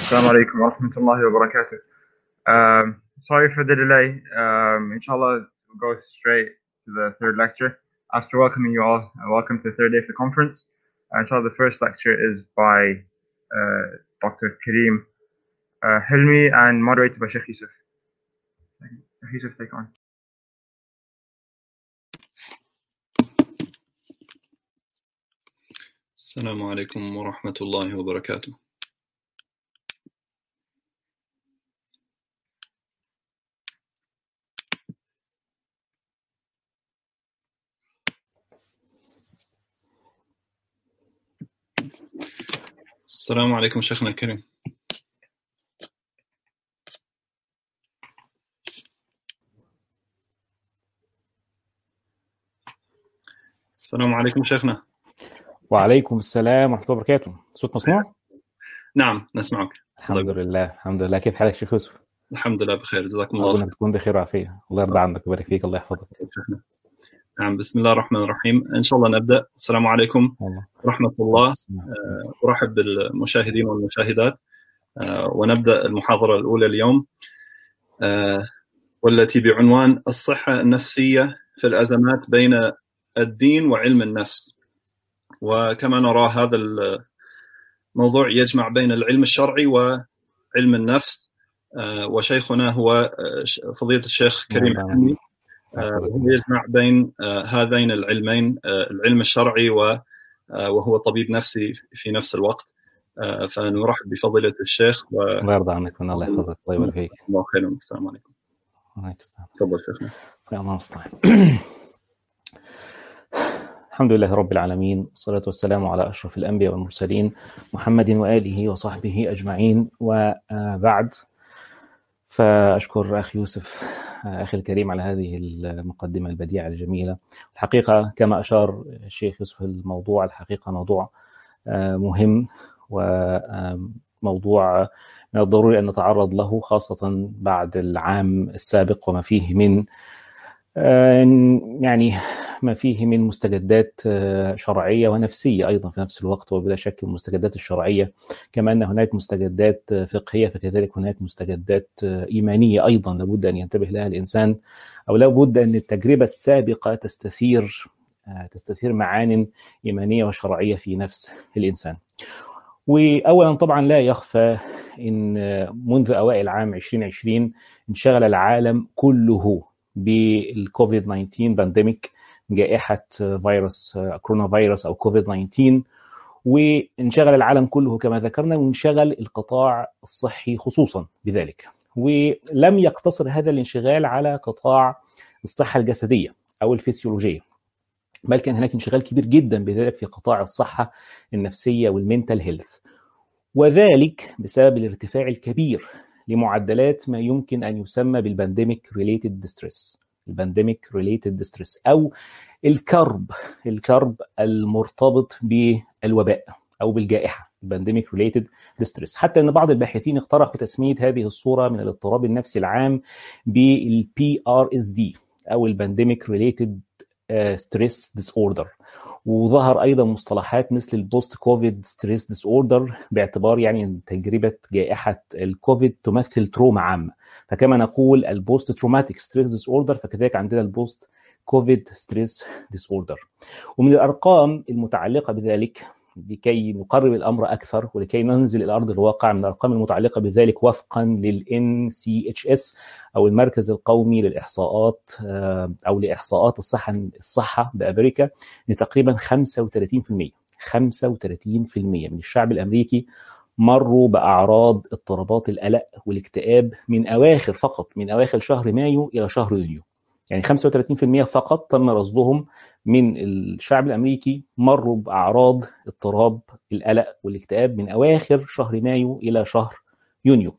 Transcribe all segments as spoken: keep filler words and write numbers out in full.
Assalamu alaikum wa rahmatullahi wa barakatuh. Um, sorry for the delay. Um, inshallah, we'll go straight to the third lecture. After welcoming you all, uh, welcome to the third day of the conference. Uh, inshallah, the first lecture is by uh, Doctor Kareem uh, Hilmi and moderated by Sheikh Yusuf. Sheikh Yusuf, take on. السلام عليكم ورحمة الله وبركاته. السلام عليكم شيخنا الكريم. السلام عليكم شيخنا. وعليكم السلام ورحمة الله وبركاته. صوت مسموع؟ نعم نسمعك. الحمد لله الحمد لله. كيف حالك شيخ يوسف؟ الحمد لله بخير، جزاكم الله خير. خير. تكون بخير وعافية. الله يرضى عنك ويبارك فيك. الله يحفظك. نعم، بسم الله الرحمن الرحيم. إن شاء الله نبدأ. السلام عليكم ورحمة الله. أرحب بالمشاهدين والمشاهدات ونبدأ المحاضرة الأولى اليوم والتي بعنوان الصحة النفسية في الأزمات بين الدين وعلم النفس. وكما نرى هذا الموضوع يجمع بين العلم الشرعي وعلم النفس، وشيخنا هو فضيلة الشيخ كريم حلمي، وهو يجمع بين هذين العلمين، العلم الشرعي وهو طبيب نفسي في نفس الوقت. فنرحب بفضيلة الشيخ. الله يرضى عنك وان الله يحفظك. الله يبارك فيك. الله خير. السلام عليكم. وعليكم السلام. تفضل شيخنا. الله المستعان. الحمد لله رب العالمين، والصلاة والسلام على أشرف الأنبياء والمرسلين محمد وآله وصحبه أجمعين، وبعد. فأشكر أخي يوسف أخي الكريم على هذه المقدمة البديعة الجميلة. الحقيقة كما أشار الشيخ يوسف، الموضوع الحقيقة موضوع مهم وموضوع من الضروري أن نتعرض له، خاصة بعد العام السابق وما فيه من يعني ما فيه من مستجدات شرعية ونفسية أيضا في نفس الوقت. وبلا شك المستجدات الشرعية كما أن هناك مستجدات فقهية، فكذلك هناك مستجدات إيمانية أيضا لابد أن ينتبه لها الإنسان، أو لابد أن التجربة السابقة تستثير تستثير معان إيمانية وشرعية في نفس الإنسان. وأولا طبعا لا يخفى إن منذ أوائل عام عشرين عشرين انشغل العالم كله بالكوفيد تسعة عشر بانديميك، جائحة فيروس كورونا فيروس أو كوفيد تسعة عشر، وانشغل العالم كله كما ذكرنا، وانشغل القطاع الصحي خصوصا بذلك. ولم يقتصر هذا الانشغال على قطاع الصحة الجسدية أو الفسيولوجية، بل كان هناك انشغال كبير جدا بذلك في قطاع الصحة النفسية والمنتال هيلث، وذلك بسبب الارتفاع الكبير لمعدلات ما يمكن أن يسمى بالبانديميك ريليتد ديستريس، البانديميك ريليتد ديستريس أو الكرب الكرب المرتبط بالوباء أو بالجائحة، البانديميك ريليتد ديستريس. حتى أن بعض الباحثين اقترحوا تسمية هذه الصورة من الاضطراب النفسي العام بالبي آر إس دي أو البانديميك ريليتد ستريس ديس اوردر. وظهر ايضا مصطلحات مثل البوست كوفيد ستريس ديس اوردر، باعتبار يعني ان تجربه جائحه الكوفيد تمثل تروما عامه. فكما نقول البوست تروماتيك ستريس ديس اوردر، فكذلك عندنا البوست كوفيد ستريس ديس اوردر. ومن الارقام المتعلقه بذلك، لكي نقرب الامر اكثر ولكي ننزل الى ارض الواقع، من الارقام المتعلقه بذلك وفقا للإن سي إتش إس او المركز القومي للاحصاءات او لاحصاءات الصحه الصحه بامريكا، لتقريبا خمسة وثلاثين بالمئة خمسة وثلاثين بالمئة من الشعب الامريكي مروا باعراض اضطرابات القلق والاكتئاب من اواخر فقط من اواخر شهر مايو الى شهر يونيو. يعني خمسة وثلاثين بالمئة فقط تم رصدهم من الشعب الأمريكي مروا بأعراض اضطراب القلق والاكتئاب من أواخر شهر مايو إلى شهر يونيو.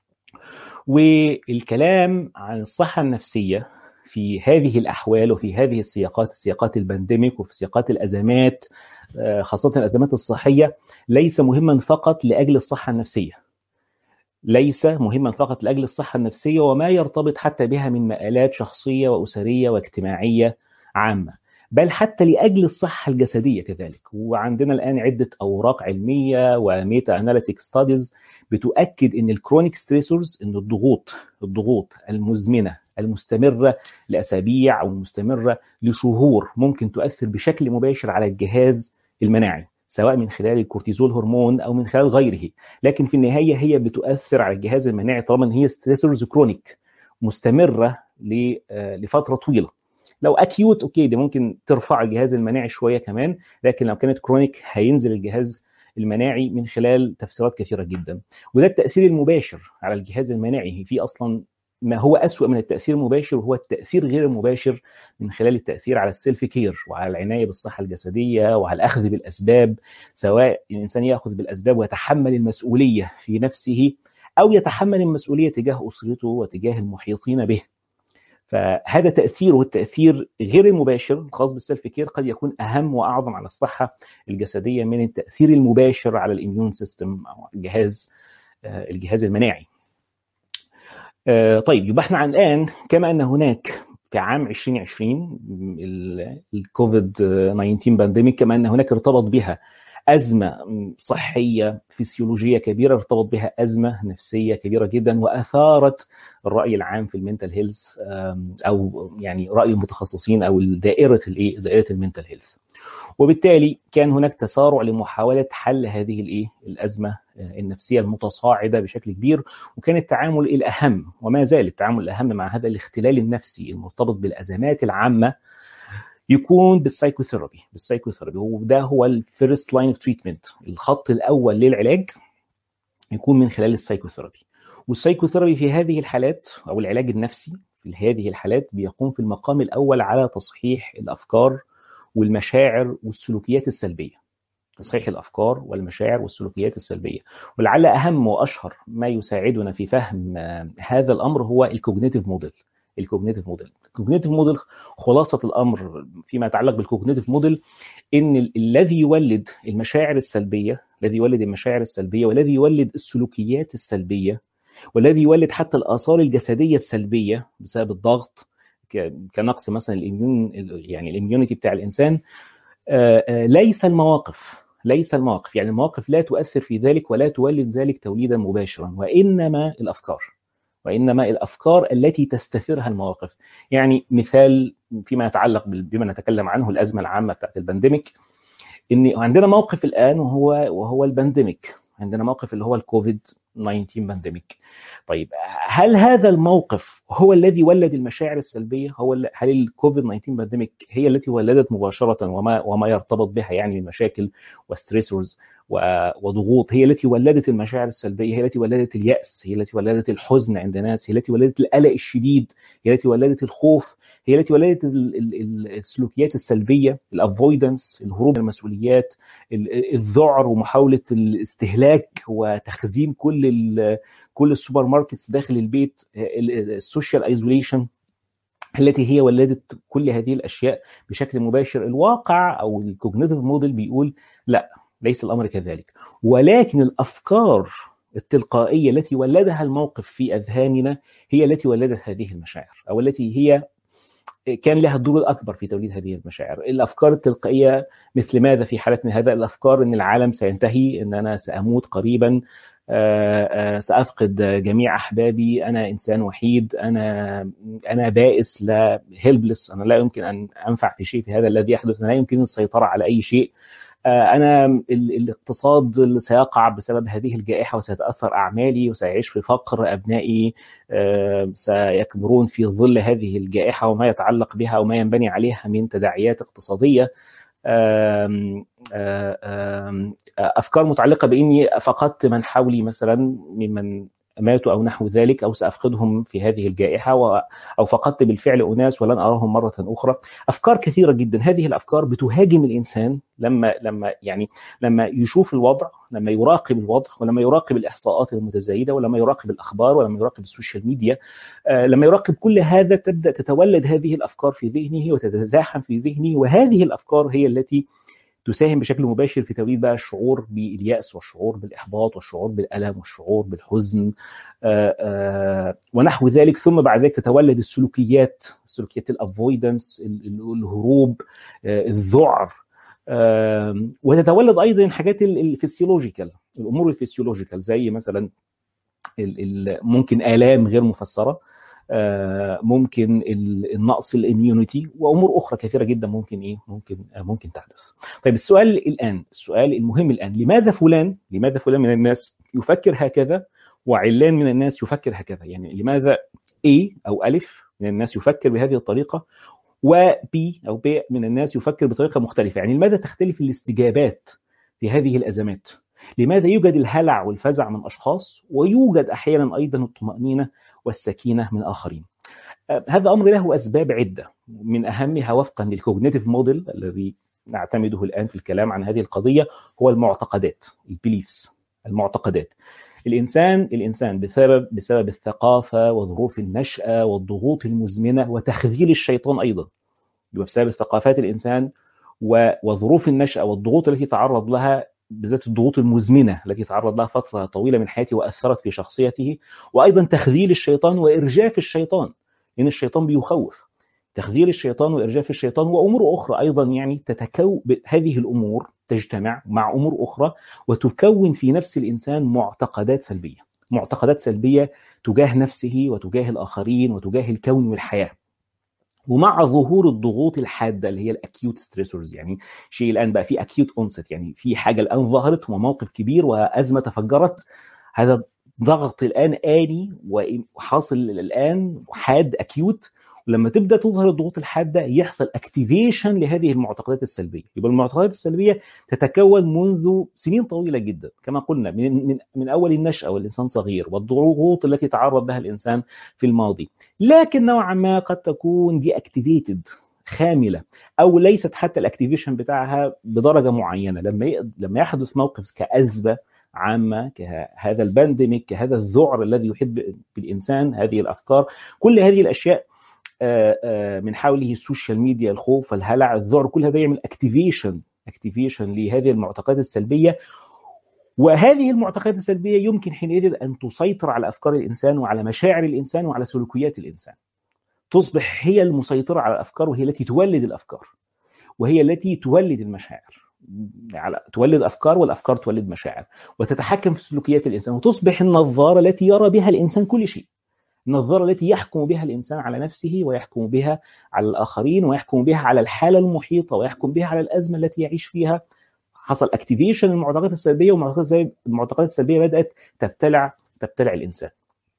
والكلام عن الصحة النفسية في هذه الأحوال وفي هذه السياقات، السياقات البانديميك وفي سياقات الأزمات، خاصة الأزمات الصحية، ليس مهما فقط لأجل الصحة النفسية ليس مهما فقط لأجل الصحة النفسية وما يرتبط حتى بها من مآلات شخصية وأسرية واجتماعية عامة، بل حتى لأجل الصحة الجسدية كذلك. وعندنا الآن عدة أوراق علمية وميتا أناليتيك ستاديز بتؤكد ان الكرونيك ستريسورز، ان الضغوط الضغوط المزمنه المستمره لاسابيع او مستمره لشهور ممكن تؤثر بشكل مباشر على الجهاز المناعي، سواء من خلال الكورتيزول هرمون او من خلال غيره، لكن في النهايه هي بتؤثر على الجهاز المناعي طالما ان هي ستريسورز كرونيك مستمره لفتره طويله. لو اكيوت اوكي دي ممكن ترفع الجهاز المناعي شويه كمان، لكن لو كانت كرونيك هينزل الجهاز المناعي من خلال تفسيرات كثيره جدا. وده التاثير المباشر على الجهاز المناعي. في اصلا ما هو أسوأ من التأثير المباشر هو التأثير غير المباشر من خلال التأثير على السيلف كير وعلى العناية بالصحة الجسدية وعلى الأخذ بالأسباب، سواء الإنسان يأخذ بالأسباب ويتحمل المسؤولية في نفسه أو يتحمل المسؤولية تجاه أسرته وتجاه المحيطين به. فهذا تأثير، والتأثير غير المباشر الخاص بالسيلف كير قد يكون أهم وأعظم على الصحة الجسدية من التأثير المباشر على الإميون سيستم أو الجهاز الجهاز المناعي. طيب يبقى احنا الآن كما أن هناك في عام عشرين عشرين الكوفيد تسعة عشر بانديميك، كما أن هناك ارتبط بها أزمة صحية فسيولوجية كبيرة، ارتبط بها أزمة نفسية كبيرة جدا، وأثارت الرأي العام في المنتال هيلث أو يعني رأي المتخصصين أو دائرة الإيه دائرة المنتال هيلث. وبالتالي كان هناك تسارع لمحاولة حل هذه الإيه الأزمة النفسية المتصاعدة بشكل كبير، وكان التعامل الأهم وما زال التعامل الأهم مع هذا الاختلال النفسي المرتبط بالأزمات العامة يكون بالسايكوثيرابي. بالسايكوثيرابي وده هو الفيرست لاين اوف تريتمنت، الخط الأول للعلاج يكون من خلال السايكوثيرابي. والسايكوثيرابي في هذه الحالات أو العلاج النفسي في هذه الحالات بيقوم في المقام الأول على تصحيح الأفكار والمشاعر والسلوكيات السلبية. تصحيح الأفكار والمشاعر والسلوكيات السلبية. ولعل أهم وأشهر ما يساعدنا في فهم هذا الأمر هو الكوجنيتيف موديل. الكوجنيتيف موديل الكوجنيتيف موديل خلاصة الأمر فيما يتعلق بالكوجنيتيف موديل إن الذي يولد المشاعر السلبية الذي يولد المشاعر السلبية والذي يولد السلوكيات السلبية والذي يولد حتى الآثار الجسدية السلبية بسبب الضغط كنقص مثلا الإميون يعني الإميونيتي بتاع الإنسان، ليس المواقف ليس المواقف يعني المواقف لا تؤثر في ذلك ولا تولد ذلك توليدا مباشرا، وإنما الأفكار وإنما الأفكار التي تستثيرها المواقف. يعني مثال فيما يتعلق بما نتكلم عنه الأزمة العامة بتاعت البانديميك، إن عندنا موقف الآن وهو وهو البانديميك، عندنا موقف اللي هو الكوفيد تسعة عشر بانديميك. طيب هل هذا الموقف هو الذي ولد المشاعر السلبية؟ هو هل الكوفيد تسعة عشر بانديميك هي التي ولدت مباشرة وما وما يرتبط بها يعني من مشاكل وستريسورز وضغوط هي التي ولدت المشاعر السلبية، هي التي ولدت اليأس، هي التي ولدت الحزن عند ناس، هي التي ولدت القلق الشديد، هي التي ولدت الخوف، هي التي ولدت السلوكيات السلبية، الافويدنس، الهروب من المسؤوليات، الذعر ومحاولة الاستهلاك وتخزين كل كل السوبر ماركتس داخل البيت، السوشيال ايزوليشن التي هي ولدت كل هذه الاشياء بشكل مباشر. الواقع او الكوجنيتيف موديل بيقول لا، ليس الامر كذلك، ولكن الافكار التلقائيه التي ولدها الموقف في اذهاننا هي التي ولدت هذه المشاعر، او التي هي كان لها الدور الأكبر في توليد هذه المشاعر. الأفكار التلقائية مثل ماذا في حالتنا هذا؟ الأفكار أن العالم سينتهي، أن أنا سأموت قريبا، سأفقد جميع أحبابي، أنا إنسان وحيد، أنا أنا بائس، لا هيلبلس، أنا لا يمكن أن أنفع في شيء في هذا الذي يحدث، أنا لا يمكن السيطرة على أي شيء، أنا الاقتصاد سيقع بسبب هذه الجائحة وسيتأثر أعمالي وسيعيش في فقر، أبنائي سيكبرون في ظل هذه الجائحة وما يتعلق بها وما ينبني عليها من تداعيات اقتصادية، أفكار متعلقة بإني فقدت من حولي مثلا ممن ماتوا أو نحو ذلك، أو سأفقدهم في هذه الجائحة، أو فقدت بالفعل أناس ولن أراهم مرة أخرى. أفكار كثيرة جدا. هذه الأفكار بتهاجم الإنسان لما لما يعني لما يشوف الوضع، لما يراقب الوضع، ولما يراقب الإحصاءات المتزايدة، ولما يراقب الأخبار، ولما يراقب السوشيال ميديا، لما يراقب كل هذا تبدأ تتولد هذه الأفكار في ذهنه وتتزاحم في ذهنه، وهذه الأفكار هي التي تساهم بشكل مباشر في توليد بقى الشعور باليأس والشعور بالإحباط والشعور بالألم والشعور بالحزن آآ آآ ونحو ذلك. ثم بعد ذلك تتولد السلوكيات، السلوكيات الافويدنس، الهروب، الذعر، وتتولد ايضا الحاجات الفسيولوجيكال، الامور الفسيولوجيكال زي مثلا ممكن الام غير مفسره، ممكن النقص الاميونيتي، وامور اخرى كثيره جدا ممكن ايه ممكن ممكن تحدث. طيب السؤال الان السؤال المهم الان، لماذا فلان لماذا فلان من الناس يفكر هكذا وعلان من الناس يفكر هكذا؟ يعني لماذا A او الف من الناس يفكر بهذه الطريقه وبي او ب من الناس يفكر بطريقه مختلفه؟ يعني لماذا تختلف الاستجابات في هذه الازمات؟ لماذا يوجد الهلع والفزع من اشخاص ويوجد احيانا ايضا الطمانينه والسكينه من اخرين؟ هذا امر له اسباب عده، من اهمها وفقا للكوجنيتيف موديل الذي نعتمده الان في الكلام عن هذه القضيه هو المعتقدات، البيليفز، المعتقدات. الانسان الانسان بسبب بسبب الثقافه وظروف النشأه والضغوط المزمنه وتخذيل الشيطان ايضا، بسبب ثقافات الانسان وظروف النشأه والضغوط التي تعرض لها، بالذات الضغوط المزمنه التي تعرض لها فتره طويله من حياته واثرت في شخصيته، وايضا تخذيل الشيطان وارجاف الشيطان، لان الشيطان بيخوف. تخذيل الشيطان وارجاف الشيطان وامور اخرى ايضا، يعني تتكون هذه الامور تجتمع مع امور اخرى وتكون في نفس الانسان معتقدات سلبيه، معتقدات سلبيه تجاه نفسه وتجاه الاخرين وتجاه الكون والحياه. ومع ظهور الضغوط الحاده اللي هي الاكيوت ستريسورز، يعني شيء الان بقى في اكيوت اونست، يعني في حاجه الان ظهرت وموقف كبير وازمه تفجرت، هذا ضغط الان آني وحاصل الان حاد اكيوت. ولما تبدا تظهر الضغوط الحاده يحصل اكتيفيشن لهذه المعتقدات السلبيه. يبقى المعتقدات السلبيه تتكون منذ سنين طويله جدا كما قلنا، من من من اول النشأه والانسان صغير والضغوط التي تعرض لها الانسان في الماضي، لكن نوعا ما قد تكون دي اكتيفيتد، خامله، او ليست حتى الاكتيفيشن بتاعها بدرجه معينه. لما لما يحدث موقف كأزمه عامه كهذا البانديميك، كهذا الذعر الذي يحب بالانسان، هذه الافكار، كل هذه الاشياء من حوله السوشيال ميديا، الخوف، الهلع، الذعر، كل هذا يعمل اكتيفيشن اكتيفيشن لهذه المعتقدات السلبيه. وهذه المعتقدات السلبيه يمكن حينئذ ان تسيطر على افكار الانسان وعلى مشاعر الانسان وعلى سلوكيات الانسان، تصبح هي المسيطره على الافكار، وهي التي تولد الافكار، وهي التي تولد المشاعر، تولد افكار والافكار تولد مشاعر، وتتحكم في سلوكيات الانسان، وتصبح النظاره التي يرى بها الانسان كل شيء، النظارة التي يحكم بها الإنسان على نفسه ويحكم بها على الآخرين ويحكم بها على الحالة المحيطة ويحكم بها على الأزمة التي يعيش فيها. حصل اكتيفيشن المعتقدات السلبية، والمعتقدات السلبية بدأت تبتلع تبتلع الإنسان.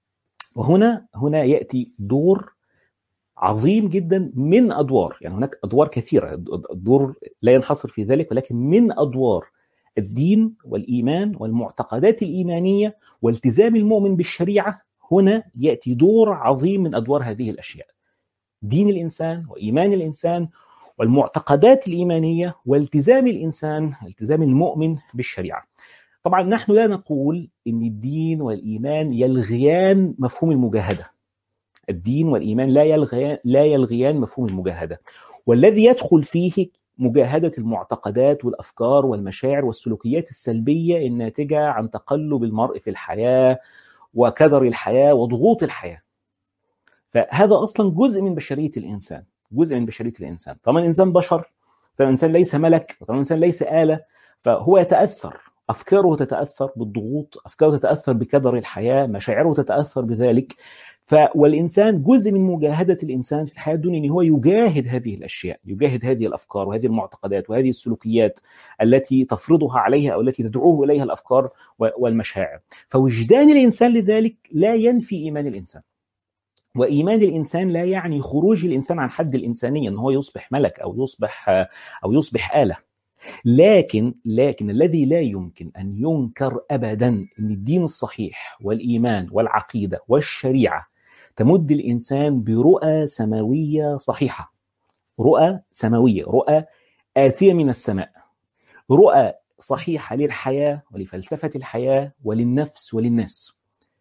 وهنا هنا يأتي دور عظيم جدا من أدوار، يعني هناك أدوار كثيرة، الدور لا ينحصر في ذلك، ولكن من أدوار الدين والإيمان والمعتقدات الإيمانية والتزام المؤمن بالشريعة. هنا يأتي دور عظيم من أدوار هذه الأشياء، دين الإنسان وإيمان الإنسان والمعتقدات الإيمانية والتزام الإنسان، التزام المؤمن بالشريعة. طبعا نحن لا نقول إن الدين والإيمان يلغيان مفهوم المجاهدة، الدين والإيمان لا يلغيان لا يلغيان مفهوم المجاهدة، والذي يدخل فيه مجاهدة المعتقدات والأفكار والمشاعر والسلوكيات السلبية الناتجة عن تقلب المرء في الحياة وكدر الحياة وضغوط الحياة. فهذا أصلا جزء من بشرية الإنسان، جزء من بشرية الإنسان. طبعا الإنسان بشر، طبعا الإنسان ليس ملك، طبعا الإنسان ليس آلة، فهو يتأثر، أفكاره تتأثر بالضغوط، أفكاره تتأثر بكدر الحياة، مشاعره تتأثر بذلك. ف والإنسان جزء من مجاهدة الإنسان في الحياة الدنيا أن هو يجاهد هذه الأشياء، يجاهد هذه الأفكار وهذه المعتقدات وهذه السلوكيات التي تفرضها عليها أو التي تدعوه إليها الأفكار والمشاعر. فوجدان الإنسان لذلك لا ينفي إيمان الإنسان، وإيمان الإنسان لا يعني خروج الإنسان عن حد الإنسانية، أن هو يصبح ملك أو يصبح أو يصبح آلة. لكن لكن الذي لا يمكن أن ينكر أبدا أن الدين الصحيح والإيمان والعقيدة والشريعة تمد الإنسان برؤى سماوية صحيحة، رؤى سماوية، رؤى آتية من السماء، رؤى صحيحة للحياة ولفلسفة الحياة وللنفس وللناس.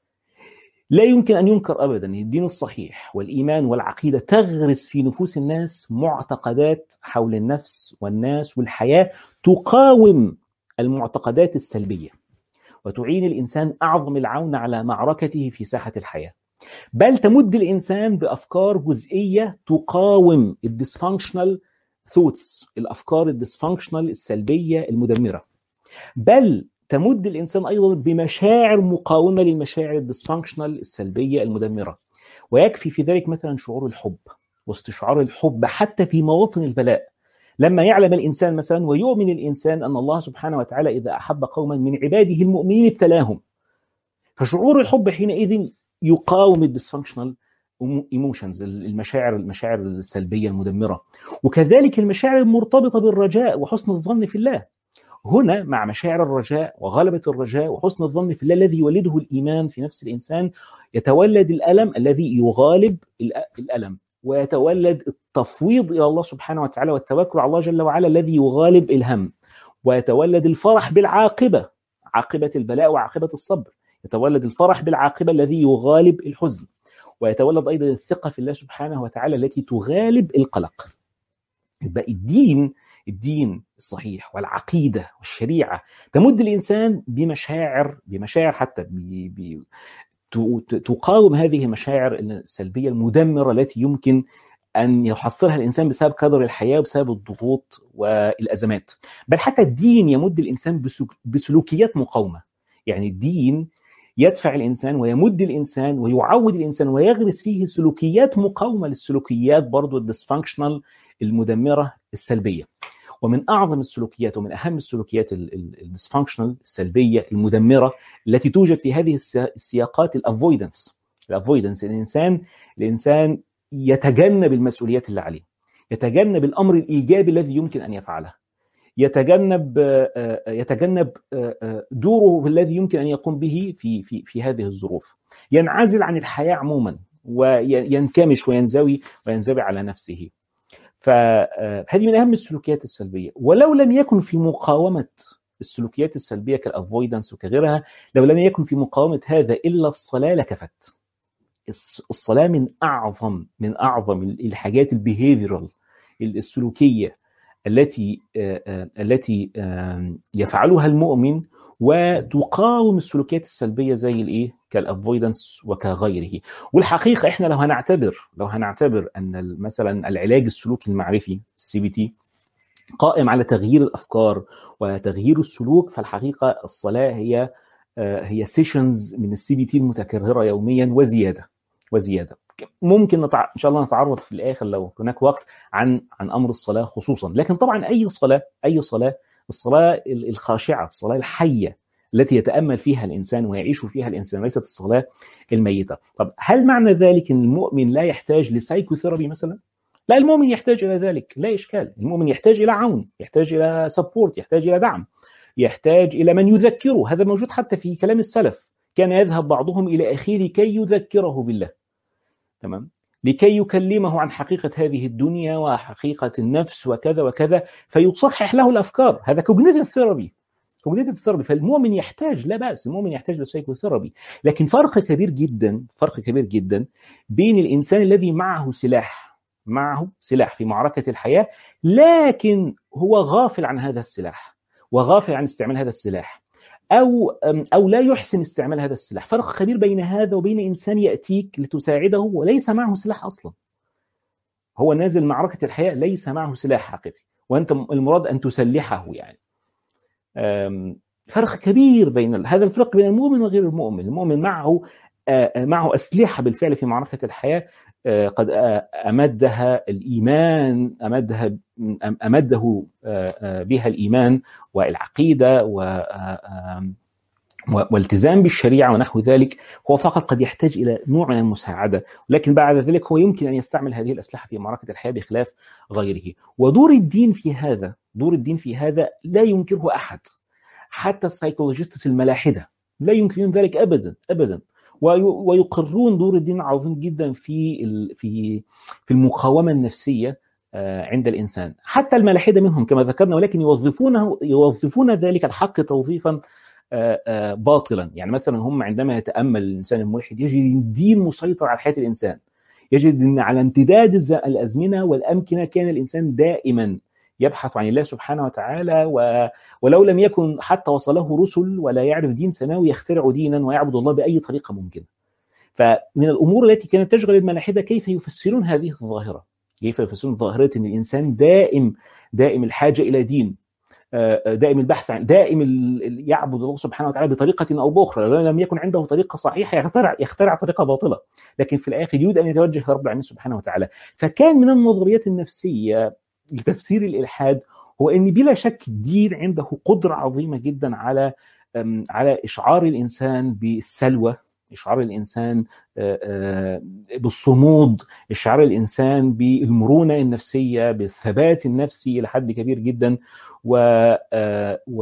لا يمكن أن ينكر أبدا أن الدين الصحيح والإيمان والعقيدة تغرس في نفوس الناس معتقدات حول النفس والناس والحياة تقاوم المعتقدات السلبية وتعين الإنسان أعظم العون على معركته في ساحة الحياة، بل تمد الإنسان بأفكار جزئية تقاوم الديسفانكشنال ثوتس، الأفكار الديسفانكشنال السلبية المدمرة، بل تمد الإنسان أيضا بمشاعر مقاومة للمشاعر الديسفانكشنال السلبية المدمرة. ويكفي في ذلك مثلا شعور الحب واستشعار الحب حتى في مواطن البلاء، لما يعلم الإنسان مثلا ويؤمن الإنسان أن الله سبحانه وتعالى إذا أحب قوما من عباده المؤمنين ابتلاهم، فشعور الحب حينئذ يقاوم الديسفانكشنال ايموشنز، المشاعر المشاعر السلبية المدمرة. وكذلك المشاعر المرتبطة بالرجاء وحسن الظن في الله، هنا مع مشاعر الرجاء وغلبة الرجاء وحسن الظن في الله الذي يولده الإيمان في نفس الإنسان، يتولد الألم الذي يغالب الألم، ويتولد التفويض إلى الله سبحانه وتعالى والتوكل على الله جل وعلا الذي يغالب الهم، ويتولد الفرح بالعاقبة، عاقبة البلاء وعاقبة الصبر، يتولد الفرح بالعاقبة الذي يغالب الحزن، ويتولد أيضا الثقة في الله سبحانه وتعالى التي تغالب القلق. يبقى الدين الدين الصحيح والعقيدة والشريعة تمد الإنسان بمشاعر بمشاعر حتى بي بي تقاوم هذه المشاعر السلبية المدمرة التي يمكن أن يحصلها الإنسان بسبب قدر الحياة وبسبب الضغوط والأزمات. بل حتى الدين يمد الإنسان بسلوكيات مقاومة، يعني الدين يدفع الإنسان ويمد الإنسان ويعود الإنسان ويغرس فيه سلوكيات مقاومة للسلوكيات برضو الديسفانكشنال المدمرة السلبية. ومن أعظم السلوكيات ومن أهم السلوكيات الديسفانكشنال السلبية المدمرة التي توجد في هذه السياقات الافويدنس. الافويدنس الإنسان الإنسان يتجنب المسؤوليات اللي عليه، يتجنب الأمر الإيجابي الذي يمكن أن يفعله، يتجنب يتجنب دوره الذي يمكن أن يقوم به في في في هذه الظروف، ينعزل عن الحياة عموما وينكمش وينزوي وينزوي على نفسه. فهذه من أهم السلوكيات السلبية. ولو لم يكن في مقاومة السلوكيات السلبية كالافويدنس وكغيرها، لو لم يكن في مقاومة هذا إلا الصلاة لكفت. الصلاة من أعظم من أعظم الحاجات البيهيفيرال السلوكية التي التي يفعلها المؤمن وتقاوم السلوكيات السلبية زي الايه كالافويدنس وكغيره. والحقيقة احنا لو هنعتبر لو هنعتبر ان مثلا العلاج السلوكي المعرفي السي بي تي قائم على تغيير الافكار وتغيير السلوك، فالحقيقة الصلاة هي هي سيشنز من السي بي تي المتكررة يوميا وزيادة وزيادة. ممكن نتع... ان شاء الله نتعرض في الاخر لو هناك وقت عن عن امر الصلاه خصوصا. لكن طبعا اي صلاه اي صلاه الصلاه الخاشعه، الصلاه الحيه التي يتامل فيها الانسان ويعيش فيها الانسان، ليست الصلاه الميته. طب هل معنى ذلك ان المؤمن لا يحتاج لسايكوثيرابي مثلا؟ لا، المؤمن يحتاج الى ذلك، لا اشكال. المؤمن يحتاج الى عون، يحتاج الى سبورت، يحتاج الى دعم، يحتاج الى من يذكره. هذا موجود حتى في كلام السلف، كان يذهب بعضهم الى اخيه لكي يذكره بالله، تمام، لكي يكلمه عن حقيقة هذه الدنيا وحقيقة النفس وكذا وكذا، فيصحح له الأفكار. هذا cognitive therapy cognitive therapy. فالمؤمن يحتاج، لا بأس، المؤمن يحتاج للسايكوثيرابي. لكن فرق كبير جدا فرق كبير جدا بين الإنسان الذي معه سلاح معه سلاح في معركة الحياة، لكن هو غافل عن هذا السلاح وغافل عن استعمال هذا السلاح، أو أو لا يحسن استعمال هذا السلاح. فرق كبير بين هذا وبين إنسان يأتيك لتساعده وليس معه سلاح أصلا. هو نازل معركة الحياة ليس معه سلاح حقيقي، وأنت المراد أن تسلحه. يعني فرق كبير بين هذا الفرق بين المؤمن وغير المؤمن. المؤمن معه معه أسلحة بالفعل في معركة الحياة، قد أمدها الإيمان أمدها أمده بها الإيمان والعقيدة والالتزام بالشريعة ونحو ذلك. هو فقط قد يحتاج إلى نوع من المساعدة، لكن بعد ذلك هو يمكن أن يستعمل هذه الأسلحة في معركة الحياة بخلاف غيره. ودور الدين في هذا دور الدين في هذا لا ينكره أحد، حتى السايكولوجيستس الملاحدة لا ينكرون ذلك أبدا أبدا، ويقرون دور الدين عظيم جدا في في في المقاومة النفسية عند الإنسان. حتى الملاحدة منهم كما ذكرنا، ولكن يوظفونه يوظفون ذلك الحق توظيفا باطلا. يعني مثلا هم عندما يتأمل الإنسان الملحد يجد الدين مسيطر على حياة الإنسان، يجد أن على امتداد الأزمنة والأمكنة كان الإنسان دائما يبحث عن الله سبحانه وتعالى، ولو لم يكن حتى وصله رسل ولا يعرف دين سماوي يخترع دينا ويعبد الله بأي طريقة ممكنة. فمن الأمور التي كانت تشغل الملاحدة كيف يفسرون هذه الظاهرة، كيف يفسرون ظاهرة أن الإنسان دائم دائم الحاجة إلى دين، دائم البحث عن دائم يعبد الله سبحانه وتعالى بطريقة أو بأخرى، لو لم يكن عنده طريقة صحيحة يخترع يخترع طريقة باطلة، لكن في الآخر يريد أن يتوجه لرب العالمين سبحانه وتعالى. فكان من النظريات النفسية لتفسير الإلحاد هو أن بلا شك الدين عنده قدرة عظيمة جدا على على إشعار الإنسان بالسلوى، إشعار الإنسان بالصمود، إشعار الإنسان بالمرونة النفسية، بالثبات النفسي إلى حد كبير جدا، و, و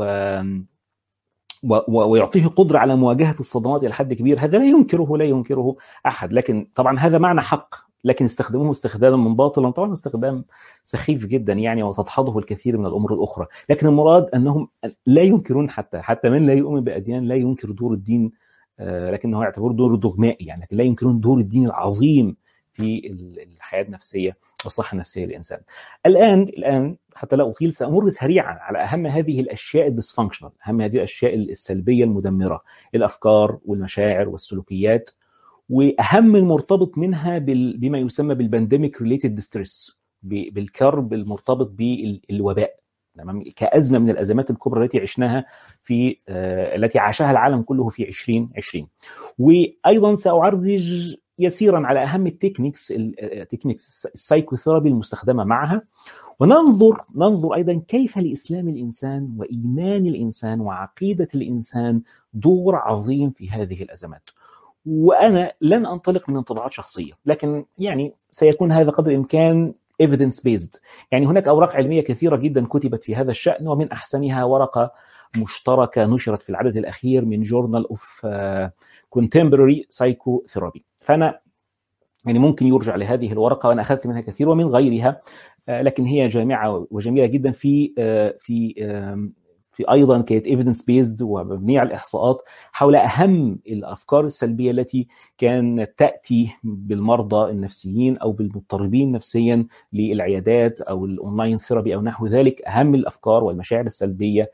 ويعطيه قدرة على مواجهة الصدمات إلى حد كبير. هذا لا ينكره لا ينكره أحد، لكن طبعا هذا معنى حق، لكن استخدموه استخداما من باطلا طبعا استخدام سخيف جدا يعني، وتدحضه الكثير من الأمور الأخرى. لكن المراد أنهم لا ينكرون، حتى حتى من لا يؤمن بأديان لا ينكر دور الدين، لكنه يعتبر دور دغمائي يعني، لكن لا ينكرون دور الدين العظيم في الحياة النفسية والصحة النفسية للإنسان. الآن الآن حتى لا أطيل سأمر سريعا على أهم هذه الأشياء الديسفانكشنال، أهم هذه الأشياء السلبية المدمرة، الأفكار والمشاعر والسلوكيات، وأهم المرتبط منها بما يسمى بالبانديميك ريليتد ديستريس، بالكرب المرتبط بالوباء، كأزمة من الأزمات الكبرى التي عشناها في آه التي عاشها العالم كله في عشرين عشرين. وأيضا سأعرج يسيرا على أهم التكنيكس التكنيكس السايكوثيرابي المستخدمة معها، وننظر ننظر أيضا كيف لإسلام الإنسان وإيمان الإنسان وعقيدة الإنسان دور عظيم في هذه الأزمات. وأنا لن أنطلق من انطباعات شخصية، لكن يعني سيكون هذا قدر الإمكان evidence based. يعني هناك أوراق علمية كثيرة جدا كتبت في هذا الشأن، ومن أحسنها ورقة مشتركة نشرت في العدد الأخير من Journal of Contemporary Psychotherapy. فأنا يعني ممكن يرجع لهذه الورقة، وأنا أخذت منها كثير ومن غيرها، لكن هي جامعة وجميلة جدا في في في أيضا كانت evidence based ومبنية على الإحصاءات حول أهم الأفكار السلبية التي كانت تأتي بالمرضى النفسيين أو بالمضطربين نفسيا للعيادات أو الأونلاين ثيرابي أو نحو ذلك، أهم الأفكار والمشاعر السلبية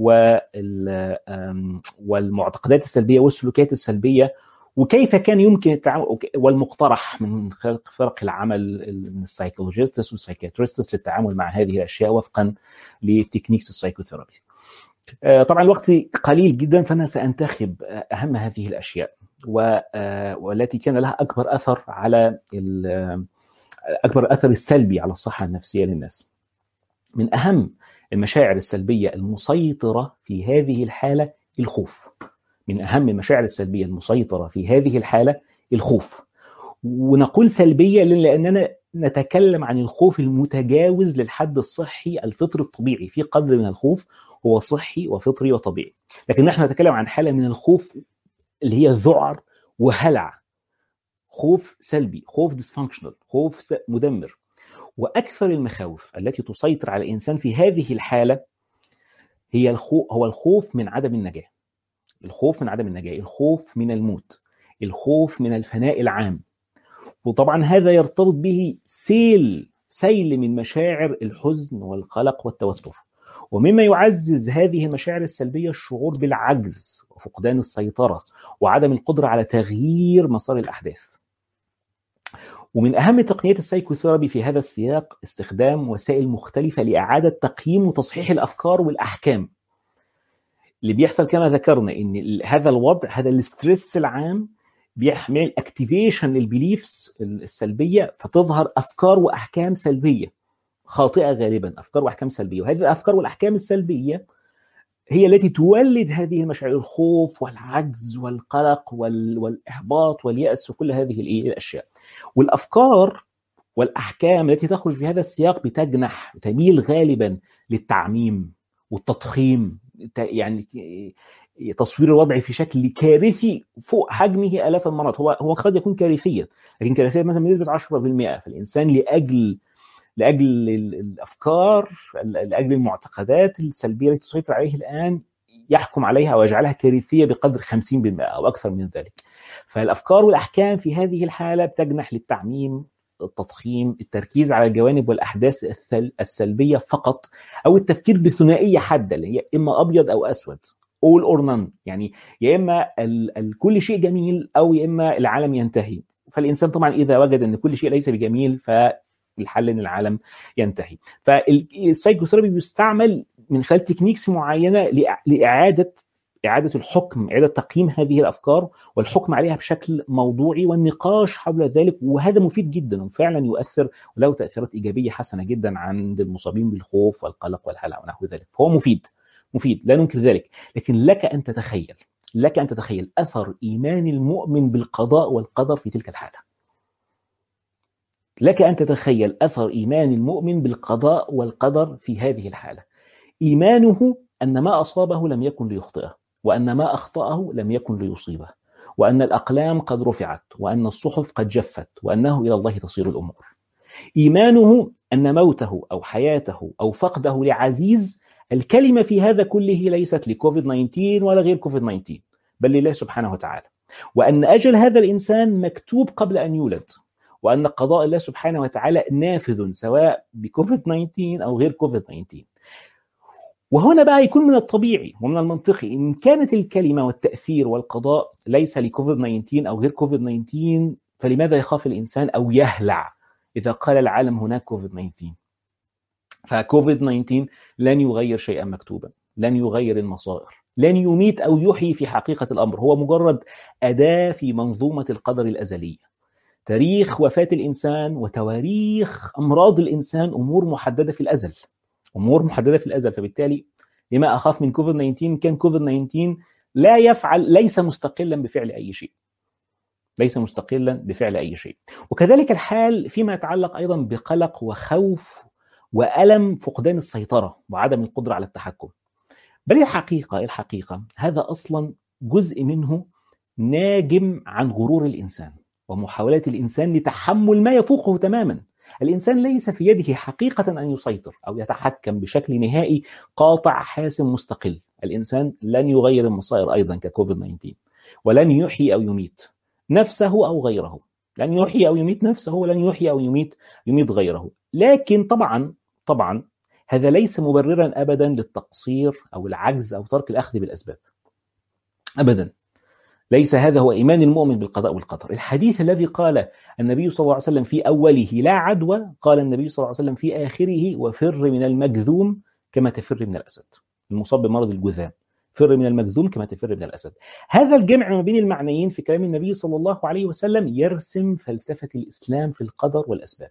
والمعتقدات السلبية والسلوكيات السلبية، وكيف كان يمكن التعامل والمقترح من فرق العمل السايكولوجيستس والسايكياتريستس للتعامل مع هذه الأشياء وفقا لتكنيكس السايكوثيرابي. طبعا الوقت قليل جدا، فأنا سأنتخب أهم هذه الأشياء والتي كان لها أكبر أثر على أكبر أثر السلبي على الصحة النفسية للناس. من أهم المشاعر السلبية المسيطرة في هذه الحالة الخوف. من أهم المشاعر السلبية المسيطرة في هذه الحالة الخوف. ونقول سلبية لأننا نتكلم عن الخوف المتجاوز للحد الصحي الفطري الطبيعي. في قدر من الخوف هو صحي وفطري وطبيعي، لكن نحن نتكلم عن حالة من الخوف اللي هي ذعر وهلع، خوف سلبي، خوف ديسفانكشنال، خوف مدمر. وأكثر المخاوف التي تسيطر على الإنسان في هذه الحالة هي الخوف هو الخوف من عدم النجاة، الخوف من عدم النجاة، الخوف من الموت، الخوف من الفناء العام. وطبعا هذا يرتبط به سيل سيل من مشاعر الحزن والقلق والتوتر. ومما يعزز هذه المشاعر السلبية الشعور بالعجز وفقدان السيطرة وعدم القدرة على تغيير مسار الأحداث. ومن أهم تقنيات السايكوثيرابي في هذا السياق استخدام وسائل مختلفة لإعادة تقييم وتصحيح الأفكار والأحكام. اللي بيحصل كما ذكرنا إن هذا الوضع، هذا الاسترس العام بيحمل اكتيفيشن للبيليفز السلبية، فتظهر أفكار وأحكام سلبية خاطئة، غالبا أفكار وأحكام سلبية. وهذه الأفكار والأحكام السلبية هي التي تولد هذه المشاعر، الخوف والعجز والقلق والإحباط واليأس وكل هذه الأشياء. والأفكار والأحكام التي تخرج في هذا السياق بتجنح، تميل غالبا للتعميم والتضخيم، يعني تصوير الوضع في شكل كارثي فوق حجمه آلاف المرات. هو هو قد يكون كارثيا، لكن كارثيا مثلا بنسبة عشرة بالمئة. فالإنسان لأجل لأجل الأفكار، لأجل المعتقدات السلبية التي تسيطر عليه الآن يحكم عليها ويجعلها كارثية بقدر خمسين بالمئة أو أكثر من ذلك. فالأفكار والأحكام في هذه الحالة بتجنح للتعميم، التضخيم، التركيز على الجوانب والأحداث السلبية فقط، أو التفكير بثنائية حادة اللي هي إما أبيض أو أسود، all or none، يعني يا إما كل شيء جميل أو يا إما العالم ينتهي. فالإنسان طبعا إذا وجد أن كل شيء ليس بجميل ف الحل ان العالم ينتهي. فالسايكوثيرابي بيستعمل من خلال تكنيكس معينه لاعاده اعاده الحكم، اعاده تقييم هذه الافكار والحكم عليها بشكل موضوعي والنقاش حول ذلك، وهذا مفيد جدا وفعلا يؤثر وله تاثيرات ايجابيه حسنه جدا عند المصابين بالخوف والقلق والهلع ونحو ذلك. فهو مفيد مفيد لا ننكر ذلك، لكن لك ان تتخيل لك ان تتخيل اثر ايمان المؤمن بالقضاء والقدر في تلك الحاله. لك ان تتخيل اثر ايمان المؤمن بالقضاء والقدر في هذه الحاله. ايمانه ان ما اصابه لم يكن ليخطئه، وأن ما أخطأه لم يكن ليصيبه، وأن الأقلام قد رفعت، وأن الصحف قد جفت، وأنه إلى الله تصير الأمور. إيمانه أن موته أو حياته أو فقده لعزيز، الكلمة في هذا كله ليست لكوفيد تسعة عشر ولا غير كوفيد تسعة عشر، بل لله سبحانه وتعالى، وأن أجل هذا الإنسان مكتوب قبل أن يولد، وأن قضاء الله سبحانه وتعالى نافذ سواء بكوفيد تسعة عشر أو غير كوفيد تسعة عشر. وهنا بقى يكون من الطبيعي ومن المنطقي إن كانت الكلمة والتأثير والقضاء ليس لكوفيد تسعة عشر أو غير كوفيد تسعة عشر، فلماذا يخاف الإنسان أو يهلع إذا قال العالم هناك كوفيد تسعة عشر؟ فكوفيد تسعة عشر لن يغير شيئا مكتوبا، لن يغير المصائر، لن يميت أو يحيي في حقيقة الأمر، هو مجرد أداة في منظومة القدر الأزلية. تاريخ وفاة الإنسان وتواريخ أمراض الإنسان أمور محددة في الأزل، أمور محددة في الأزل. فبالتالي لما أخاف من كوفيد تسعة عشر كان كوفيد تسعة عشر لا يفعل، ليس مستقلا بفعل أي شيء، ليس مستقلا بفعل أي شيء. وكذلك الحال فيما يتعلق أيضا بقلق وخوف وألم فقدان السيطرة وعدم القدرة على التحكم. بل الحقيقة الحقيقة هذا أصلا جزء منه ناجم عن غرور الإنسان ومحاولات الإنسان لتحمل ما يفوقه تماما. الإنسان ليس في يده حقيقة أن يسيطر أو يتحكم بشكل نهائي قاطع حاسم مستقل. الإنسان لن يغير المصائر أيضا ككوفيد تسعة عشر، ولن يحيي أو يميت نفسه أو غيره، لن يحيي أو يميت نفسه ولن يحيي أو يميت يميت غيره. لكن طبعا طبعا هذا ليس مبررا أبدا للتقصير أو العجز أو ترك الأخذ بالأسباب أبدا. ليس هذا هو إيمان المؤمن بالقضاء والقدر. الحديث الذي قال النبي صلى الله عليه وسلم في أوله لا عدوى، قال النبي صلى الله عليه وسلم في آخره وفر من المجذوم كما تفر من الأسد. المصاب بمرض الجذام، فر من المجذوم كما تفر من الأسد. هذا الجمع ما بين المعنيين في كلام النبي صلى الله عليه وسلم يرسم فلسفة الإسلام في القدر والأسباب،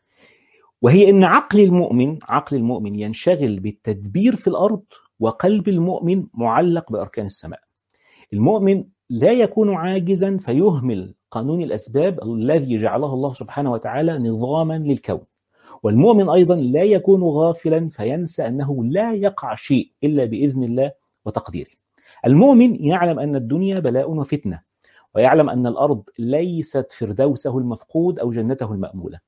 وهي أن عقل المؤمن عقل المؤمن ينشغل بالتدبير في الأرض، وقلب المؤمن معلق بأركان السماء. المؤمن لا يكون عاجزا فيهمل قانون الأسباب الذي جعله الله سبحانه وتعالى نظاما للكون، والمؤمن أيضا لا يكون غافلا فينسى أنه لا يقع شيء إلا بإذن الله وتقديره. المؤمن يعلم أن الدنيا بلاء وفتنة، ويعلم أن الأرض ليست فردوسه المفقود أو جنته المأمولة.